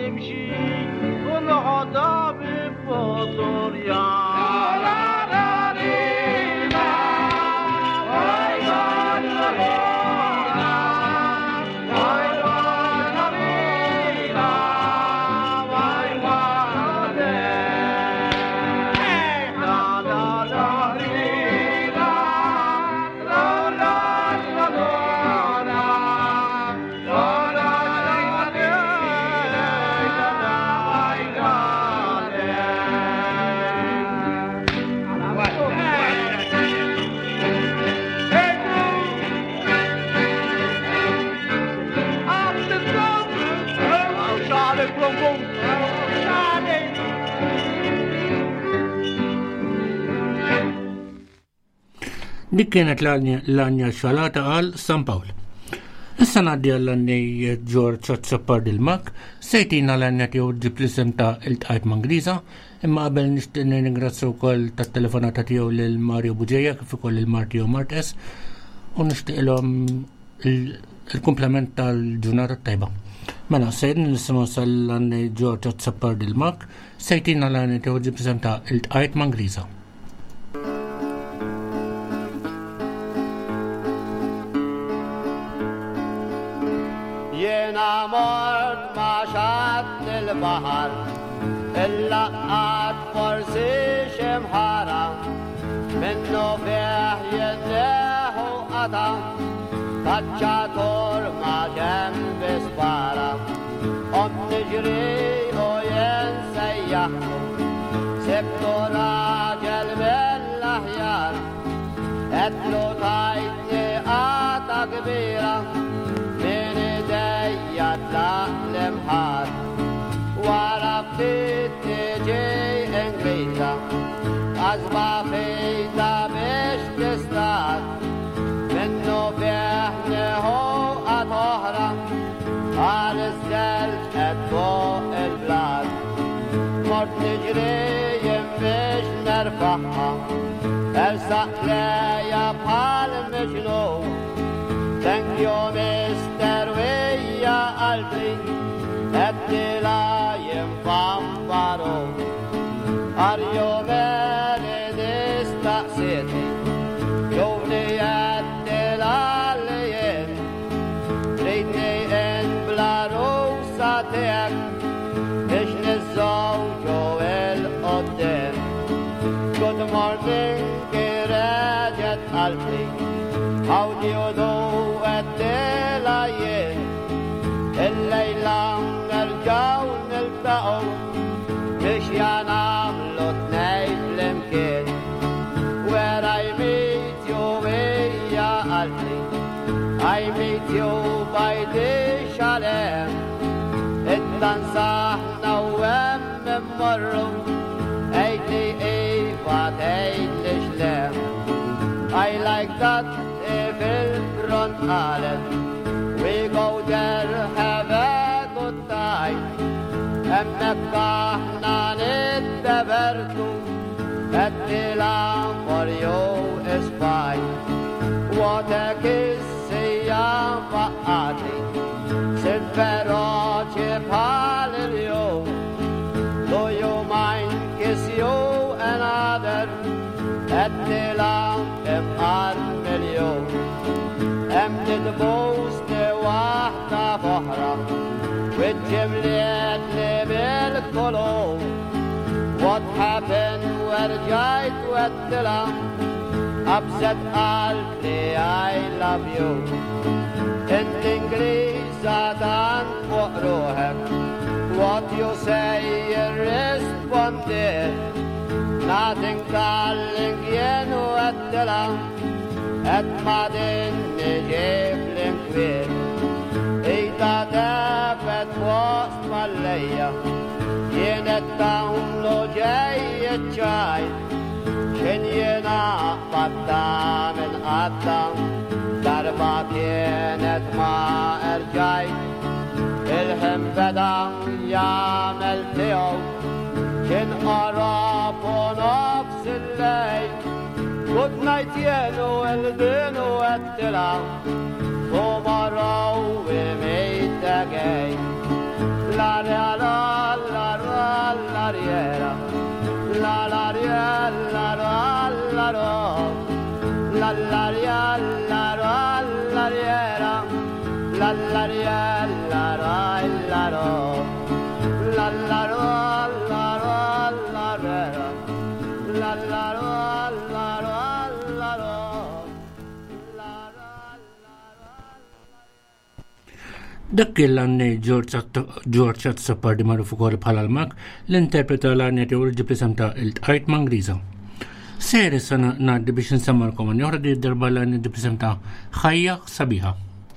يمشي والعضاب بفطر يا Dik kienet l-anja xalata għal San Pawl. Issa ngħaddi għall-għannej George Ozzopar Dilmak, sejtina l-għanja tiegħu ġib l-isem ta' il-tqajt Mangliża, imma qabel nixtieq ningrazza wkoll tat-telefonata tiegħu lil Mario Buġeja kif ukoll il-Martio Martes u nixtieqilhom il-kumplament tal-ġurnata tajba. Mela sejrin nisimgħu sal-għannej George Ozzopar Dilmak, sejtina l-għanja tiegħu ġib l-isem ta' il-tqajt Mangliża. Jena mort ma xatt il-bahar illa għad forsi ximħara minnu fieħ jenneħu għata kaċċatur ma ġembi spara om niġri u jensejjaħtu sibtu raġel mill-aħjar etlu tajtni għata kbira jatlaq l-imħar wara ftit tiġi Ingliża għazba fejta biex tistar minnu fieħ nieħu għad oħra għal iż-żelġ qed fuq il-blad mort niġri jien biex nerfaħħa ersaq lejja bħal miġnun Thank you, Mister Wija Altri, Ettila jinfambaro. Arjo meri nistaqsiti, jowni Ettila l-jien. Tridni in bla rusa tiegħek, biex nizzawġu il-qoddim. Good morning, kireġet Altri. How do you do at the lion? الليلة نرجع نلتقوا مش ينعملوا تنايف الامكان Where I meet you ويا قلبي I meet you by the shalem اتنصحنا وام من مرة ايدي ايفا تايد شلام I like that fil-front qalet We go there, have a good time Emmek aħna nittebertu Ettila for you is fine What a kiss hija faqqati Sirt feroċi bħal il-jum Do you mind kiss you another Ettila imqar mill-jum Emdid bosti waħda foħra Widġimliet li bil-kolum What happened werġajt wettila Abset qalbi I love you Int Ingliża tant fuq ruħek What you say irresponded Nothing calling jen wettila Et ma din niġib l-inkwir Ita tafet fost mal-lejja Jienet taħumlu ġej ċaj Xin jena qatta min qatta Darba kienet ma erġaj Il-ħim beda jamel tiegħu Kien qarab u nofs il-lejl Good night jenu il-dinu għattila Tomorrow we meet again La Dak il-għanni George Atsapar di maruf ukoll bħala l-mak l-interpreta l-għanni għu ġiblisam ta' il-tqajt Mangriza. Seri sa naddi biex nsammarkom għanni uħra di darba l-għanni ġiblisam ta' ħajja sabiħa.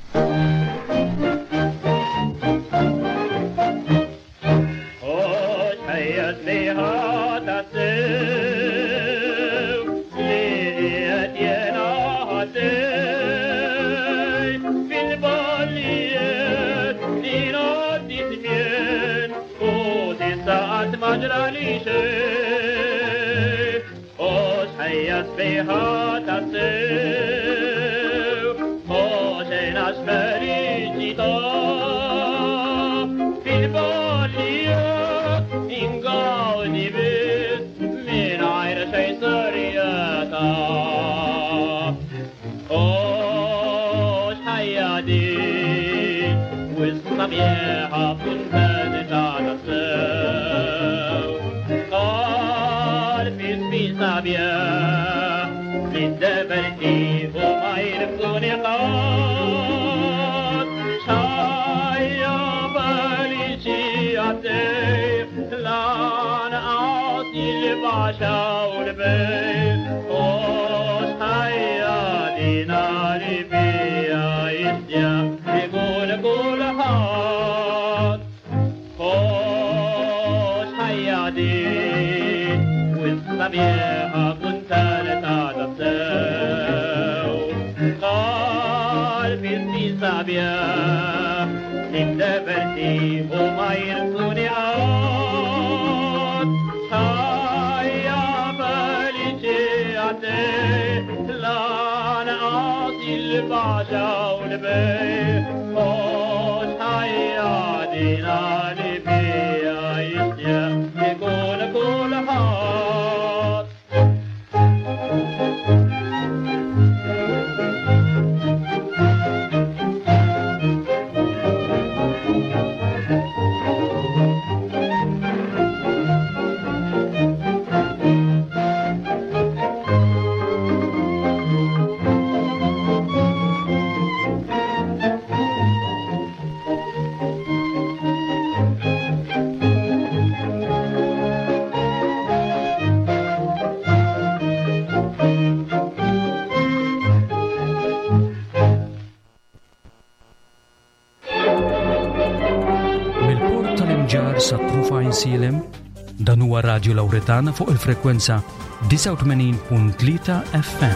Sbeħat għassew, oċen għasmeriġita, fil-bollijat ingawni bis, min għajra xej sarjata. Oċ ħajjadi, wisna bieħa puntanita għassew, għal-fis bisa bieħ, Liberty, oh my Funiqat, Shaya Balici Ate, Lan Atil Basha Ulbay, oh Shaya Dinari Bia Isya, Bigul Gulhat, oh Shaya Din, with Sabieha Puntaleta. Sabia, Liberty, oh my Funiqat, Shaya Balici Ate, Lan Atil Basha Ulbay, oh Shaya Dinari Bia Isya, Bigul Gulhat. Silem, dan huwa Radio Lauretana fuq il-frekwenza tminja u tmaniin punt tlieta F M.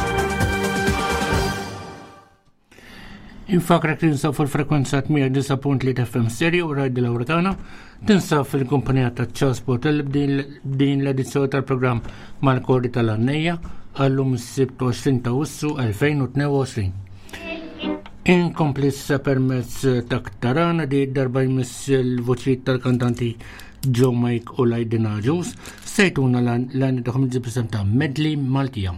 Infakrek tinsab fil-frekwenza tminja u tisa punt tlieta F M serju u Radio Lauretana, tinsab fil-kumpanija ta' Ċasport din l-edizzjoni tal-programm mal-kordi tal-għannejja għallum is-sibt u għoxrin ta' Wissu elfejn u tnejn u għoxrin. Inkomplissa permezz ta' Ktarana di darba jmiss il-voċijiet tal-kantanti Joe Mike u Lajdina Ġus, sejtuna l-għani taħom il-ġibrisem ta' Medley Maltija.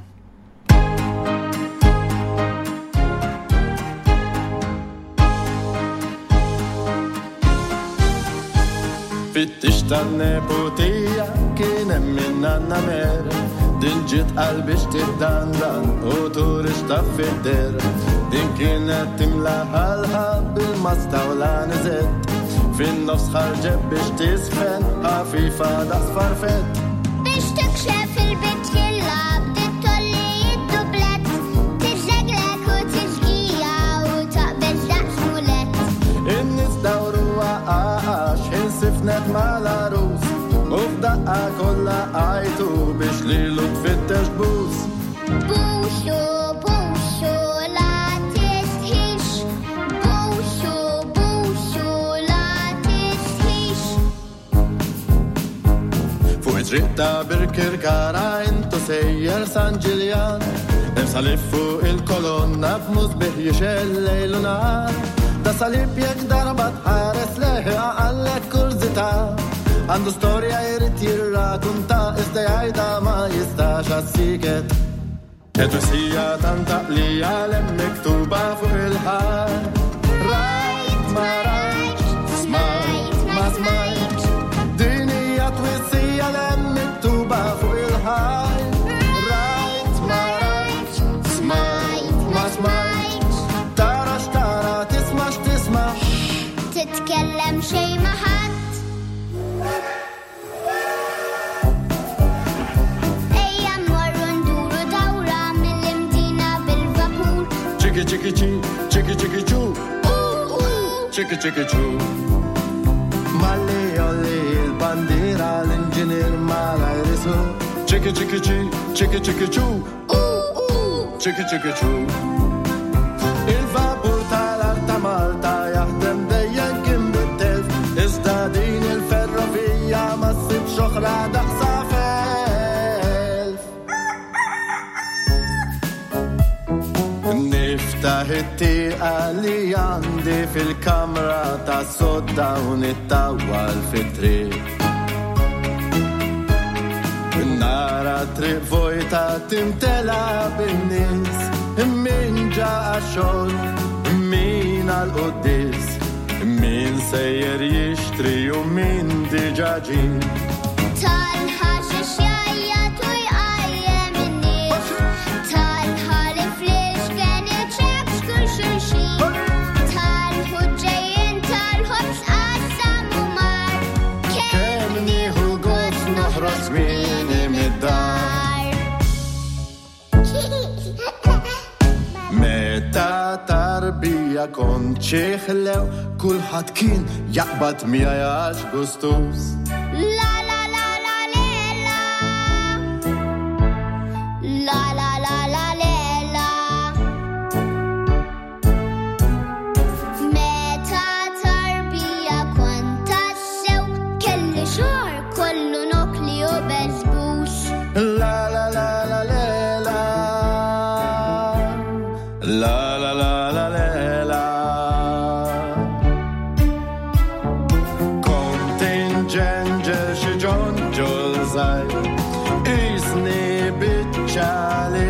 Fittix tan-neputija kien hemm min Anna Mer, din ġiet qalbi x'tiddandan u turix ta' fid-der. Din kienet timla ħalħa bil-masta u l-għanizet, fin-nofs ħarġeb biex tisfen ħafifa daqs farfet. Biex tikxef il-bit jillab, tittolli id-dublet, tiġġeglek u tiġgija u taqbel daqs mulet. In-nies dawru għax insifnet mal-arus, u f'daqqa kollha għajtu biex lilu tfittex bus. Buxu, buxu, la tisħix, buxu, buxu, la tisħix. Fuq it-triq ta' Birkirkara intu sejjer San Ġiljan, imsalif fuq il-kolonna b'mużbih jixel lejl u nahar, ta' salib jekk darba tħares leħi għallek ta għandu storja jrid jirrakunta iżda jgħidha ma jistax għassiket Edwissija tanta li għalem miktuba fuq il-ħar Rajt ma rajt smajt ma smajt Din hija twissija lem miktuba fuq il-ħar Rajt ma rajt smajt ma smajt Tara x'tara tisma' x'tisma' Titkellem xej ma' ħadd Ejja mmorru nduru dawra mill-imdina bil-vapur Chiki chiki chi, chiki chiki chu Chiki chiki chu Malli olli il-bandira l-inġinier mala jrisu Chiki chiki chi, chiki chiki chu Chiki chiki chu Il-vapur tal-Arta Malta jaħdem dejjem kien bid-telf Iżda din il-ferrovija ma ssibx oħra daqsa felf Niftaħ it-tieqa li għandi fil-kamra ta' sodda u nittawwal fit-triq Nara triq vojta timtela bin-nies Min ġa għaxol, min għal-qoddis Min sejjer jixtri u min diġa ġi Tal-ħaxix jajjat u jqajjem in-nies Tal-ħalif li x'kien iċċeb xkull xulxin Tal-ħuġġejjin tal-ħobs qassam u mar Kemm nieħu gost noħroġ żmieni mid-dar Meta tarbija kont ċeħlew kulħadd kien jaqbad miegħi għax gustus La la la la lela La la la la lela Meta tarbija kont tassew kelli xor kollu nokli u beżbux La la la la lela La la la la lela Kontingent xi ġonġol żgħir Isni biċċali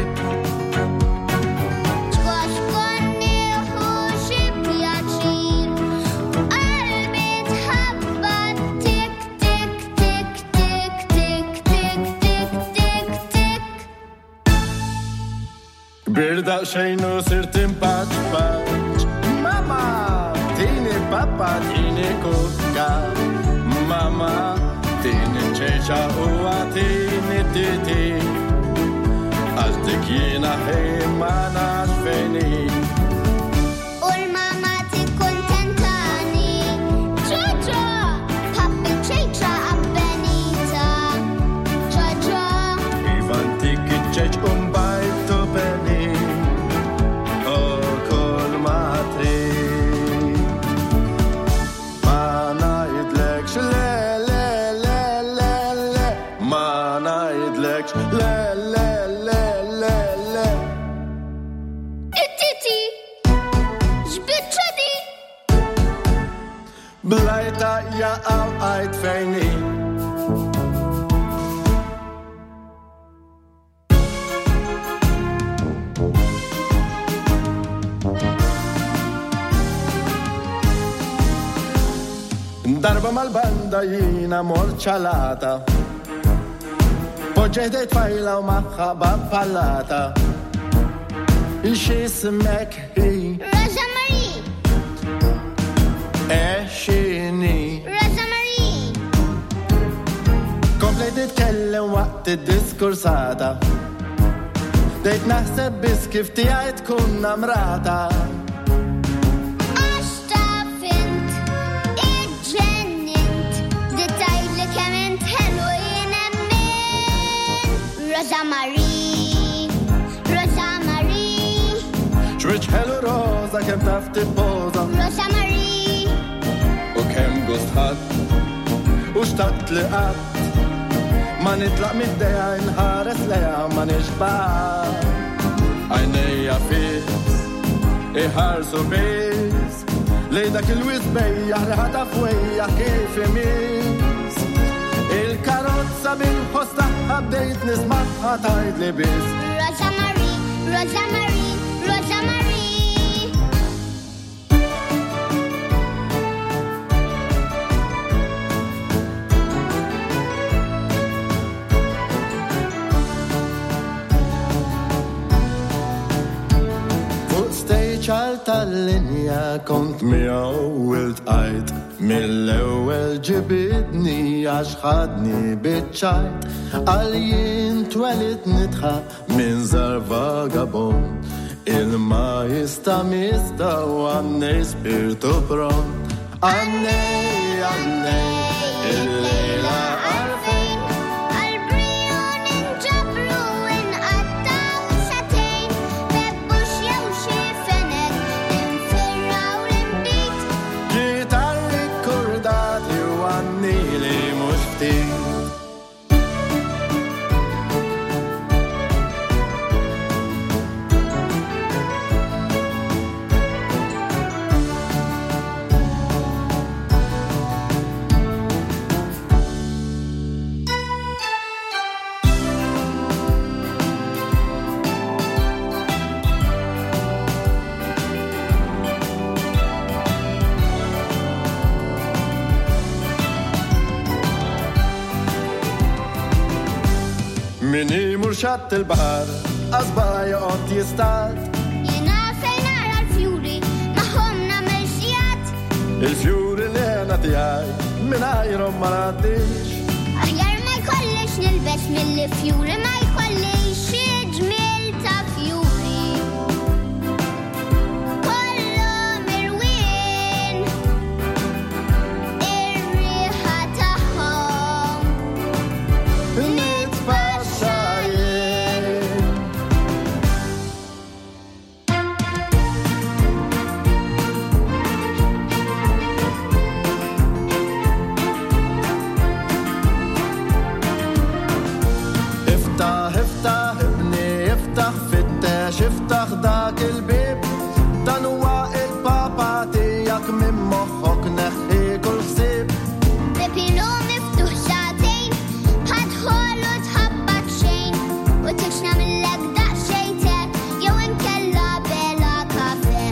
Ġwax konnieħu xi pjaċir Qalbi tħabba tik tik tik tik tik tik tik tik tik Birda xejn u sirt impaċ paċ Mama, tini papa, tini kukka Mama, tini ċeċa u għatini titi Għax dik jiena ħej ma nafx fejni U l-mama tikkuntentani Ġoġo, pappi ċejċa abbenita Ġoġo Ivan tik iċċeċ un bajtu beni O kol matri Ma najdlekx le le le le le Ma najdlekx le le le le le It-titi X'biċċa di Blajta jaqaw għajt fejni Darba mal-banda jina morċalata Poġġeħdejt fajla u maħħaba pallata Ixi smek hi Rosa Marie Eċini Rosa Marie Komplejt itkellem waqt id-diskursata Dejt naħseb bis kif tijaj tkun namrata Għax taf int Iġġennint Dittajt li kemm int ħelu jien emmin Rosa Marie Rosa Marie Xwiċ ħelu roza kem taf tippoza Rosa Marie U kem gustħat U xtaqt li qatt Ma nitlaq mid-deja inħares leja ma nixbaħ Għajnejja fis Iħarsu bis lejdak il-wisbejja ħata fwejja kif imis. Il-karozza bil-posta ħabdejt nismaħħa tajt li biz. Rosa Marie, Rosa Marie, Rosa Marie. ċal tal-linja kont miegħu il-tqajt mill-ewwel ġibidni għax ħadni biċ-ċajt għal jien twelit nitħa minn żar vagabond il-ma jista' mista u għannej spirtu pront għannej għannej il-lejla għalfejn għal-brion inġabru inqattaw satejn bebbux jew xi fenet infirraw l-imbit ġitarri kurdati u għannili mhux ftit. Minni murxat il-bahar, azbara joqot jistat. Jena fejn ara l-fjuri, maħom namel xijat. Il-fjuri li għana tijaj, minnajrom ma naddix. Aħjar ma jkollix nilbes mill-fjuri, ma jkollix ġmil ta' fjuri. Kollom irwin, ir-riħa taħħom. Iftaħ dak il-bib dan huwa il-papa tiegħek minn moħħok neħħi kull ħsieb. Bepilu miftuħ xatejn, ħadħol u tħabbat xejn u tixna millek daqsxejn te jew inkella bela kafe.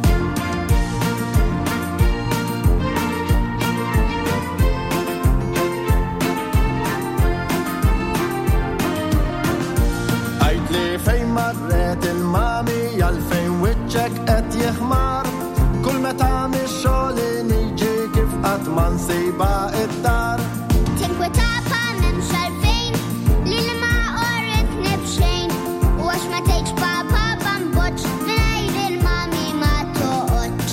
Għajt li fejn marret il-mami għalfejn wiċċek qed jeħmar kull meta mix-xogħol niġi kif qatt ma nsejba id-dar. Tinkweta pa m'hemmx għalfejn li li ma qorritni b'xejn u għax ma tgħidx papa bamboċ mingħajr il-mami ma toqgħodx.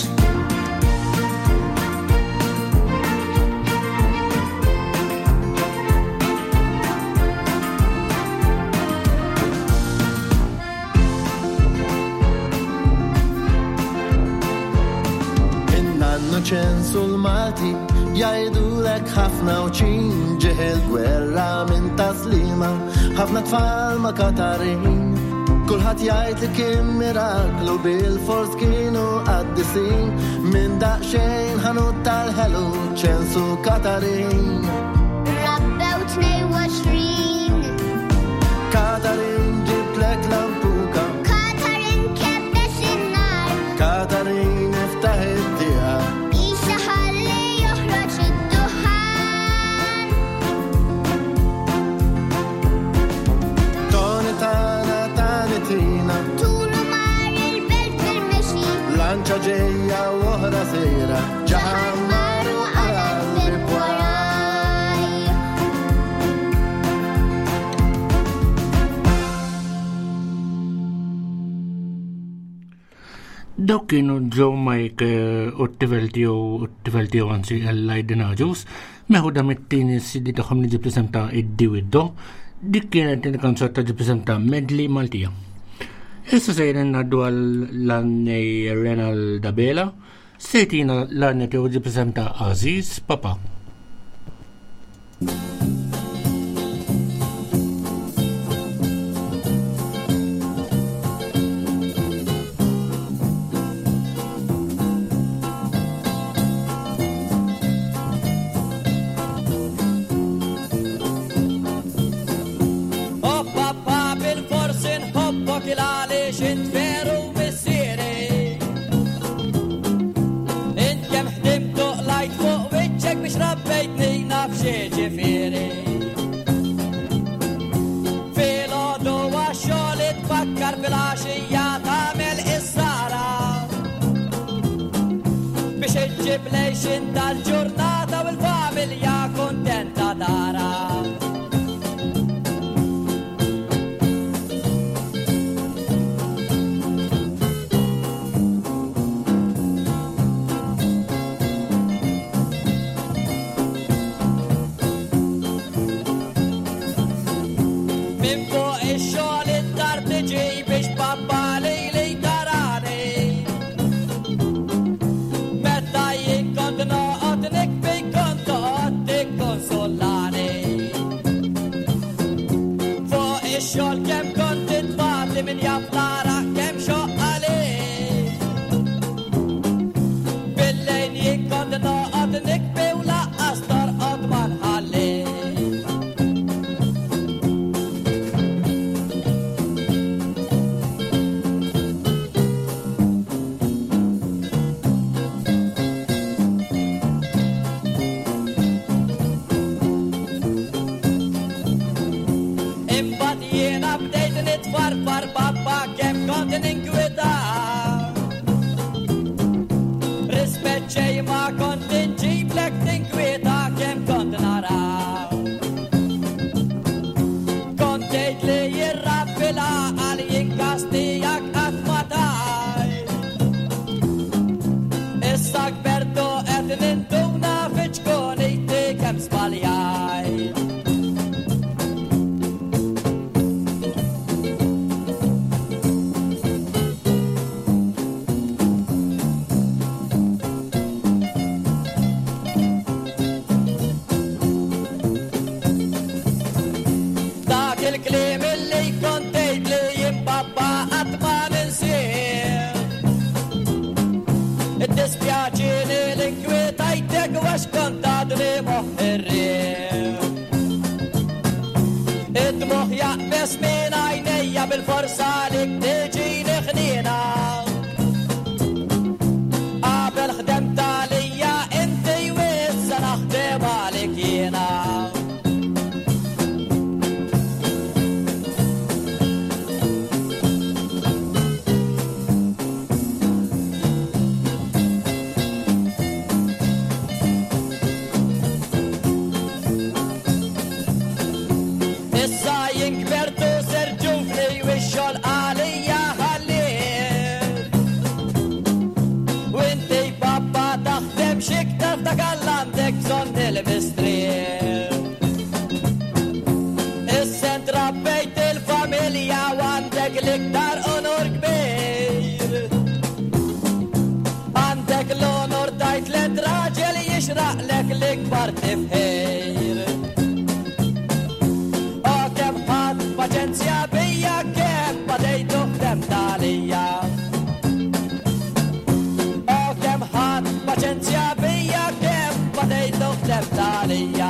ċensu l-Malti jajdulek ħafna uċin ġeħel gwerra minn taslima ħafna tfal ma katarin kulħat jgħid li kien miraklu bil-fors kienu għaddisin minn daqxejn ħanut tal-ħelu ċensu katarin Rabbew tnej waxrin Katarin ġiblek lampuka Katarin kebbes in-nar Katarin iftaħ id-djar Lanċa ġeja u oħra sejra ġaħan maru għal-bib waraj. Dawk kienu Joe Mike u t-tifel tiegħu u t-tifel tiegħu anzi Elijah Ġus meħuda mit-tieni s-siddi tagħhom li ġib l-isem ta' Iddi Widdo. Dik kienet il-kanzot ta' ġib l-isem ta' Medley Maltija. Issa sejren naddu għall-annej Renal Dabela, sejtina l-annej tiegħu ġib l-isem ta' Aziz Papa. ġifiri. Fil-ħodu għaxxol itfakkar fil-għaxija tamel is-sara biex iġġib lejxin tal-ġurnata u l-familja kontenta tara. Min jaflara kem xoqqali Billejn jikkont noqot nikbi u laqqas torqot manħalli Imbagħad jiena bdejt nitfarfar babba kem kont ninkwita Rispett xej ma kont inġiblek tinkwita kem kont nara Kont tgħid li jirrabbila għal jinkastijak qatt ma tajt Issa kbertu qed ninduna fiċkuniti kem żbaljajt il-klim illi kontejt li jimbabba għatma ninsir Id-dispjaċini l-inkwetajtek għax kontadni moħirrir Id-moħ jaqbes min għajnejja bil-forsa li ktiġini ħnina Qabel ħdem talija inti wissa naħdem għalik jiena Xiktaf ta' gallandek zon il-mistrier Issent rabbejt il-familja u għandek l-iktar onor kbir Għandek l-onor tajt l-raġel jixraqlek l-ikbar tifħir O kem ħad paċenzja bija kem badejtu ħdem talija Paċenzja bija kem badejtu ħdem talija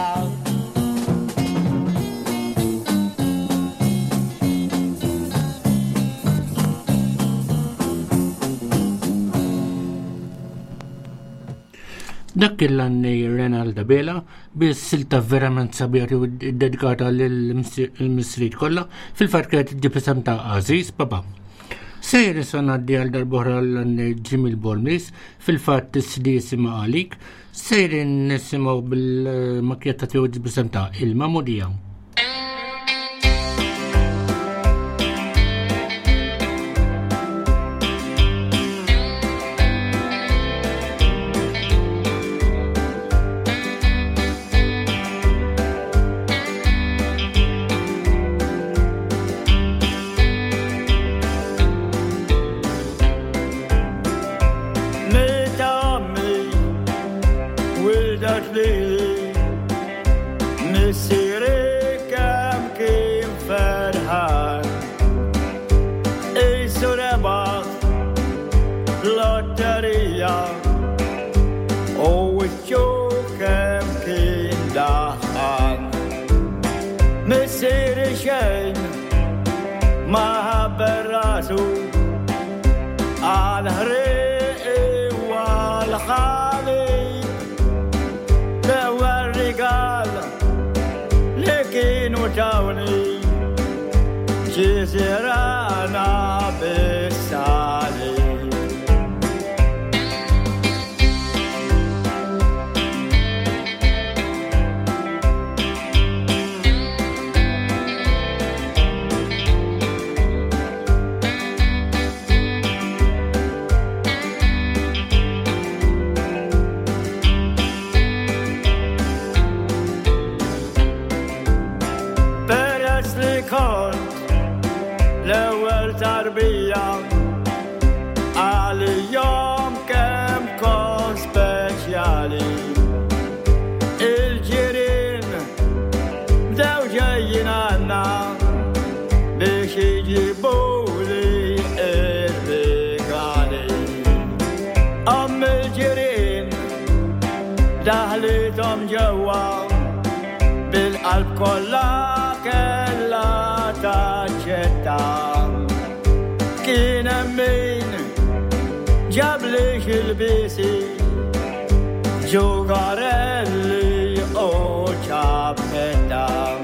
Dak il-lanni Renalda Bela bis-silta verament sabiħa u dedikata lill-misrid kollha fil-farket ġibisem ta' Aziz Papa. Sejri sanaddi għal darbohra l-lanni Ġimil Bolmis fil-fat t-sidisi ma' għalik, sejri nisimaw bil-makjetta tiegħu ġibisem ta' Il-Mamudija. tawni جزيرانا بالسالي الأول تربية على يوم كم كون سبيشالي الجيرين بداو جايين عنا باش يجيبولي الرجالي أم الجيرين دهلتهم جوا بالقلب كلها كلا تاجتا كينا مين جابليش البيسي جوغاريلي او تشابتا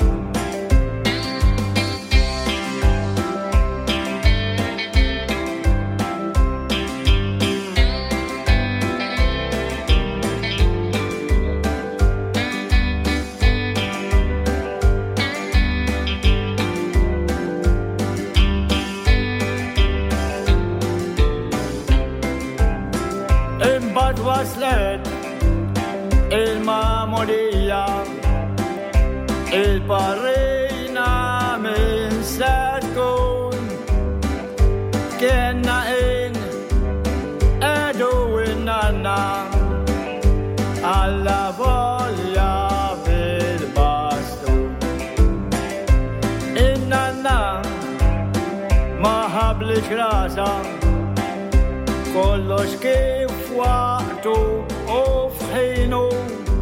وصلت المامورية البرينا من ساتكون كنا إن أدو إننا على فوليا بالباستون إننا ما هبلش راسا كلش كيف وقته وفي حينه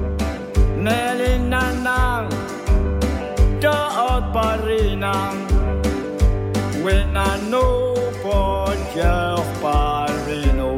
مالنا تقعد برينا ونانو بوجه برينو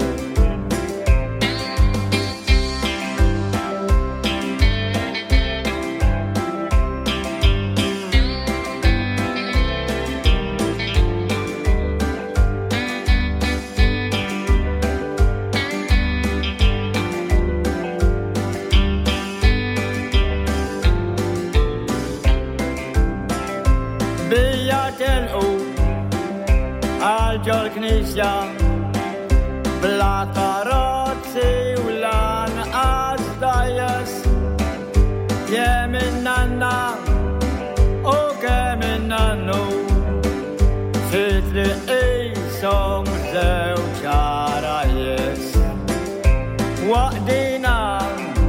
الجو الكنيسة بلا كاراتسي ولان أزدايس يا مننا أوكا مننو فتر إيسوم زوج عرايس وقدينا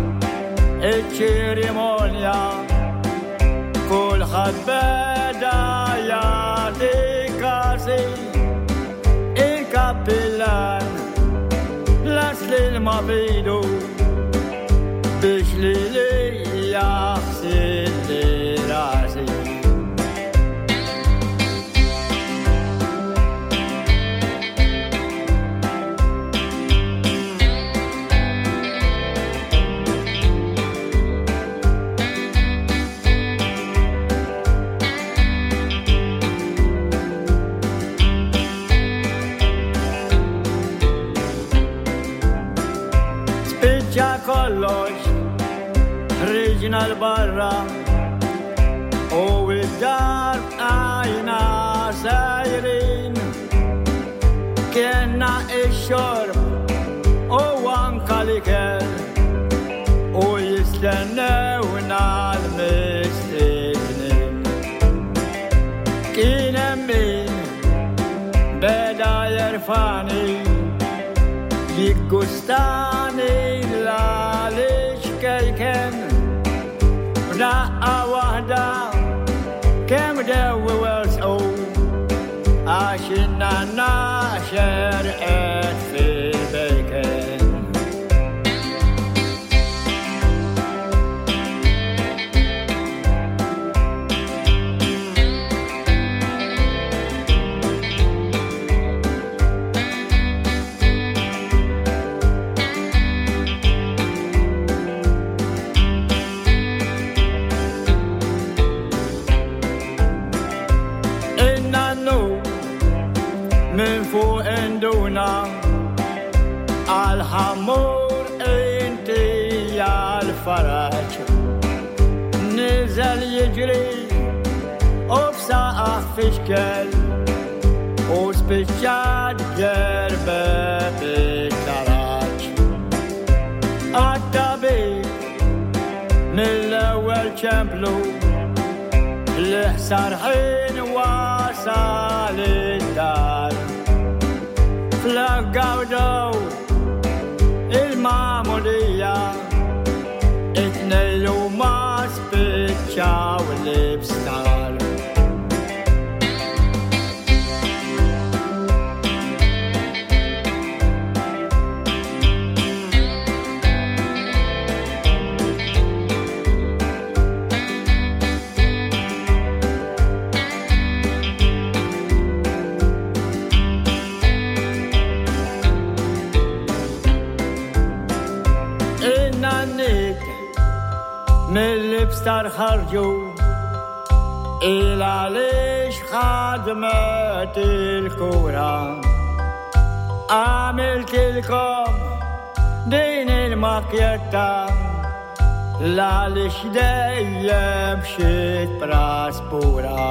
الشيريمونيا كل خد بدايا ديكاسي capellan las lil ma vedo bish lili yaxsil rasi kollox riġna l-barra u id-dar għajna sajrin kienna ix-xorb u anka l-ikel u jistennewna l-mistednin kien hemm min beda jerfani jiggustani l-għalix kejken b'daqqa wahda kem dewi welsqu għax in-nanna xerqet fil-bejken fuq induna għal-ħamur inti għal-faraċ nizel jiġri u b'saqaf fixkel u spiċċad ġerbet it-taraċ għad-tabib mill-ewwel ċemplu l-ħsar ħin wasal id-dar fl-gawdaw il-mamulija it-nejlu ma spiċċaw l-ibstar mill-ibstar ħarġu il-għalix ħadmet il-kura għamiltilkom din il-makjetta l-għalix dejjem xiet praspura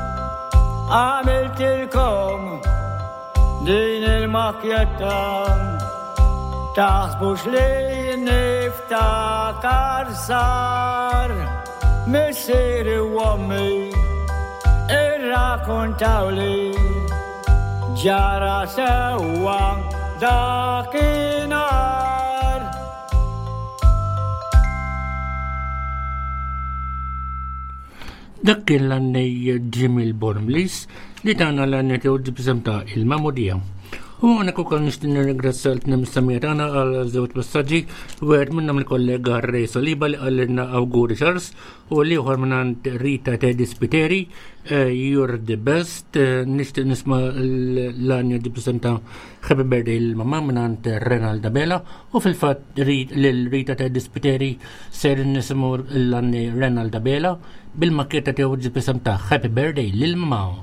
għamiltilkom din il-makjetta taħsbux li niftakar sar missiri u ommi irrakontaw li ġara sewa dakinhar. Dak kien l-għannej Jimmy Bormlis li tagħna l-għannej tew ġibżemta il-Mamudija. U għana kukol nishtin nirringrazzja l-tnem samirana għal żewġ passaġġi u għed minnam il-kollega Rej Soliba li għallina Awguri Charles u li uħor minnant Rita Teddy Spiteri You're the Best nishtin nisma l-għanja di presenta Happy Birthday il-mamma minnant Renal Dabela u fil-fat l-Rita Teddy Spiteri ser nismu l-għanni Renal Dabela bil-makketa tew di presenta Happy Birthday l-mamma.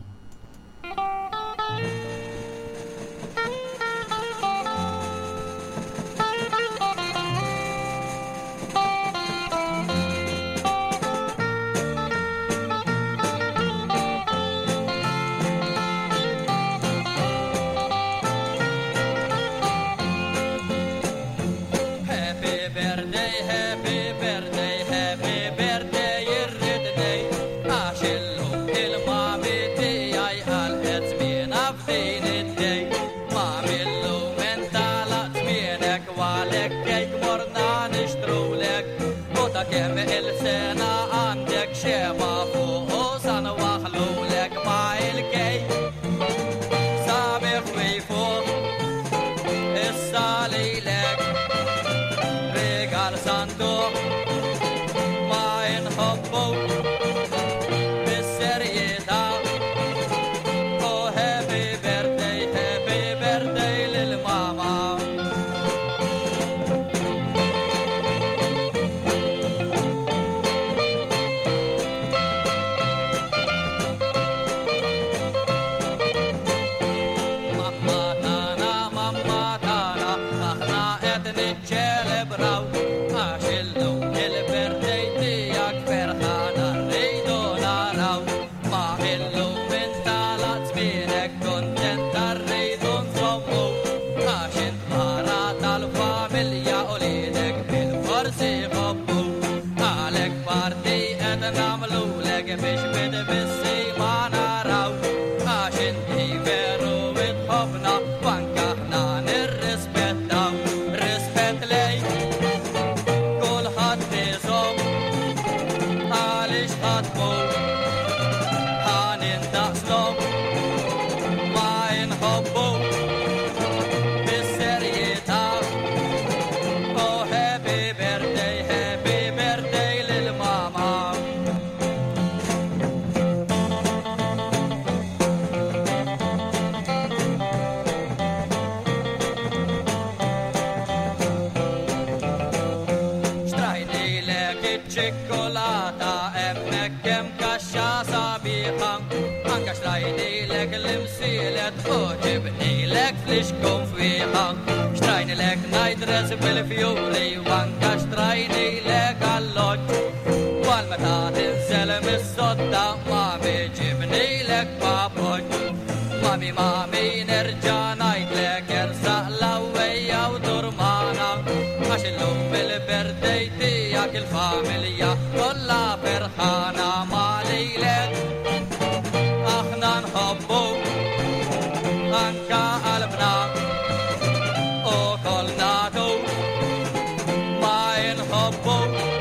Xtrajni lek l-imsielet u ġibni lek fl-ixkum fiħa Xtrajni lek najdres bil-fjuri u anka xtrajni lek għall-loġġ Wal meta tinżel mis-sodda mami ġibni lek papoġġ Mami mami nerġa' ngħidlek ersaq l-awwejja u turmana Għax illum bil-birthday tiegħek il-familja kollha ferħana ma lilek aħna nħobbu anka qalbna u kol nagħtu ma nħobbu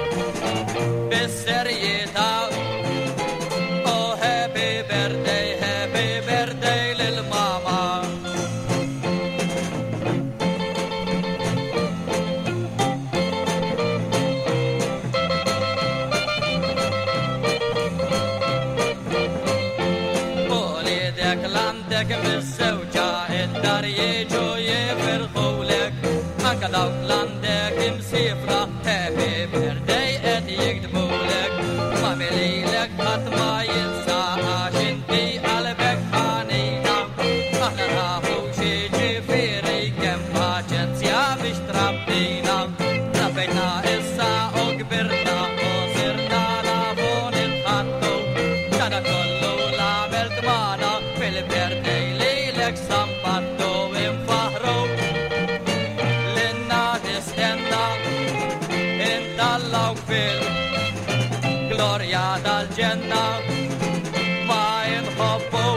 bis-serjetà Oh happy birthday, happy birthday lil mama Ulidek l-għandek mis-sewġa id-dar jiġu jifirħulek Anka dawk l-għandek imsifra happy birthday qed jiktbulek Mami lilek ħadd ma jinsa għax inti qalbek ħanina Aħna nafu xi ġifieri kemm paċenzja biex trabbina Trabbejna issa u kbirna u sirna nafu nitħattu Dana kollu l-għamelt magħna fil-birthday lilek sampattu infaħru L-inna tistenna intallaw fil-glorja tal-ġenna ma jinħobbu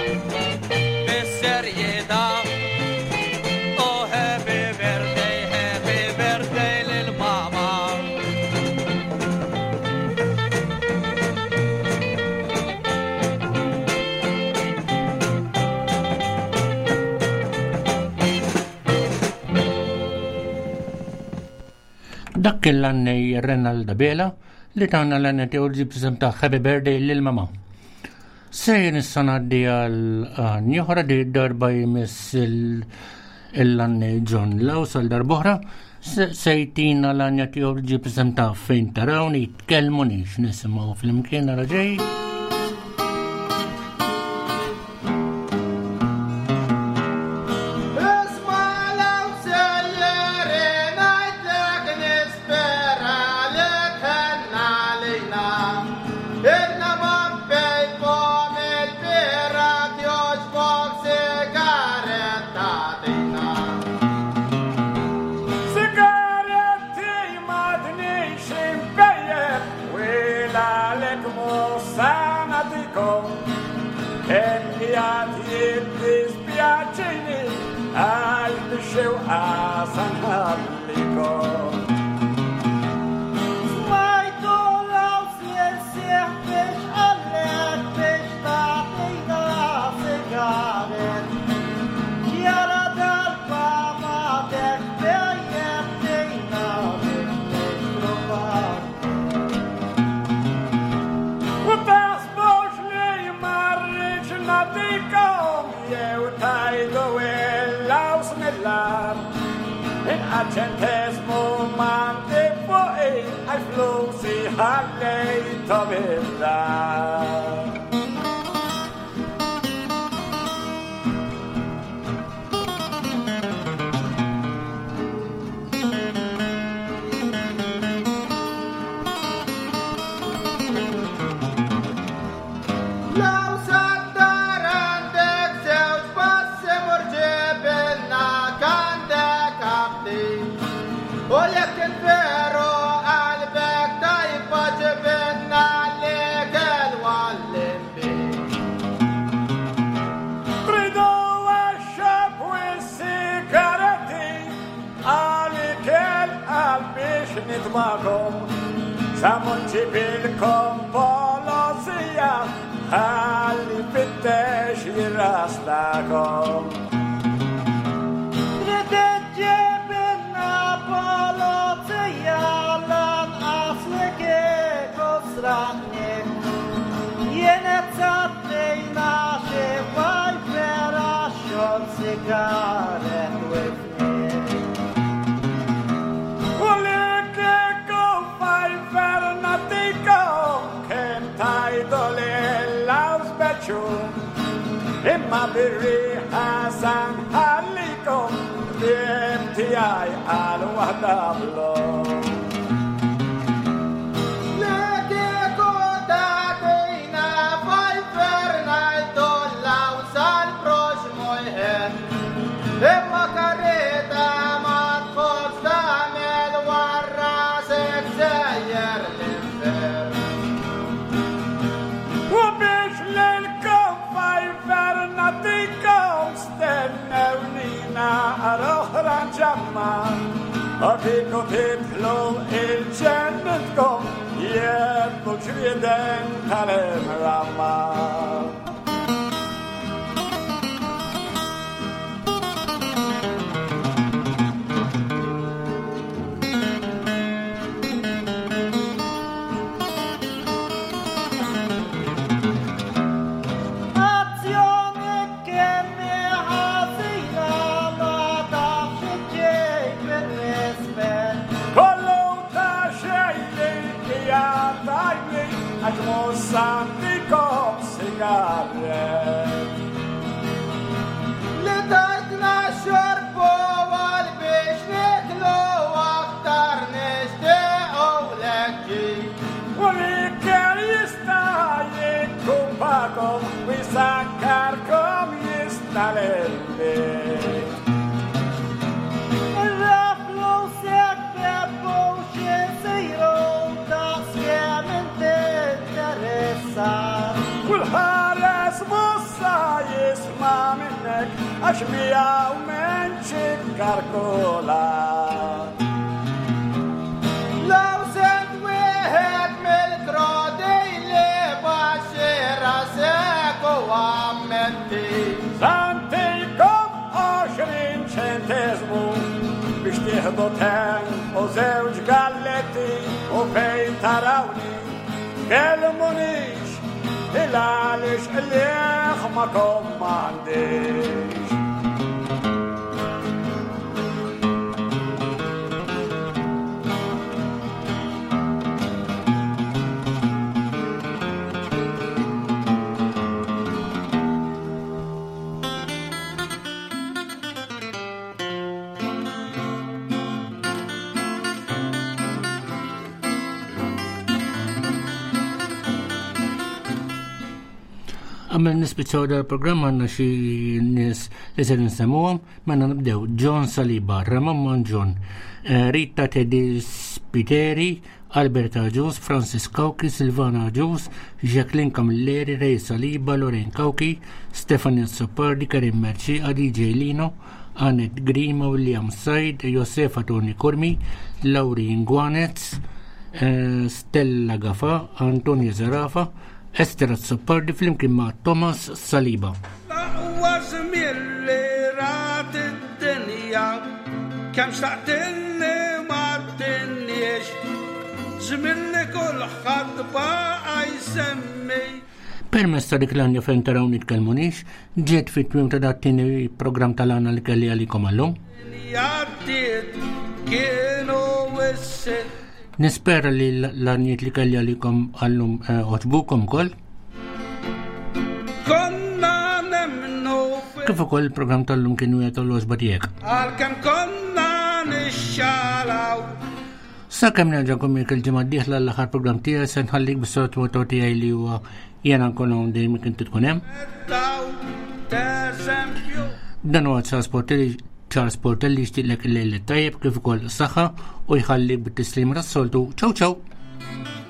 bis-serjetà Oh happy birthday, happy birthday lil mama Dak l-għannej Renalda Bela li tagħna l-għannej teorġi b'isem ta' Happy Birthday lil mama. Sejn issa ngħaddi għal njoħra di darba jmiss l-għannej John Laws għal darbohra sejtina l-għanja teorġi b'isem ta' Fejn tarawni jitkellmu nix nisimgħu fl-imkien raġej. Centesimo mante poi ai flussi alle tovella nitmakom Samonċi bilkom polizija Għalli fittex jirrastakom Rideġi binna polizija Lan aslik ekosrannik Jenet zattejna xefaj vera xol sigaret wifni imma birriħa sanħallikom bim tijaj għal wahda blom. Imma karreta ma tħoġ tamel warrasek sejjer l-infer. U biex l-kom fajfer natikom stennewlina għal-oħra ġamma. U kiku titlu il-ġennetkom jebbu ġrieden tal-imramma. Santikom sigaret Li tajtna xorbu għal biex nitlu aktar nishtiqu l-ekki U li kien jista jikkumpakom u jisakkarkom jista l-bit Raflu sekbebbu xisiru ta' skementi Kulħares mussa jisma minnek għax miegħu menċik karkola. Law sent wieħed mill-krodi li baxxira seku ammenti. Santikom għoxrin ċentesmu biex tieħdu ten u żewġ galletti u fejn tarawni kelmunix il-għalix il-lieħ ma kommandix. Għamil nispiċaw dal-programm għanna xie nis li ser nsemmuhom, manna nibdew John Saliba, Ramon John, Rita Teddy Spiteri, Albert Agius, Francis Kauki, Silvana Agius, Jacqueline Camilleri, Ray Saliba, Lorraine Kauki, Stefania Sopardi, Karim Merci, Adi J. Lino, Annette Grima, William Said, Josefa Toni Kurmi, Lauri Ingwanez, Stella Gafa, Antonia Zarafa, Esther Sopardi flimkien ma' Thomas Saliba. Laqwa żmien li rat id-dinja kemm xtaqtilni ma tinniex żmien li kulħadd baqa' jsemmi. Permezz ta' dik l-għanja fejn taraw nitkellmunix, ġiet fit-twim ta' dat-tieni programm tal-għana li kelli għalikom għallum. Jaddiet kienu wissit Nispera li l-għaniet li kelli għalikom għallum oġbukom kol. Konna nemnu Kif ukoll il-programm tal-lum kienu jgħetu l-oġbatijek. għalkemm konna nixxalaw. Sakemm nerġakom jekk il-ġimgħa d-dieħla l-aħħar programm tiegħi se nħallik bis-sotto tiegħi li huwa jiena nkun hawn dejjem kien tkun hemm. Dan huwa Charles Portelli Charles Portelli jixtieqlek il-lejl tajjeb kif ukoll saħħa u jħallik bit-tislim ras-soltu. Ciao ciao.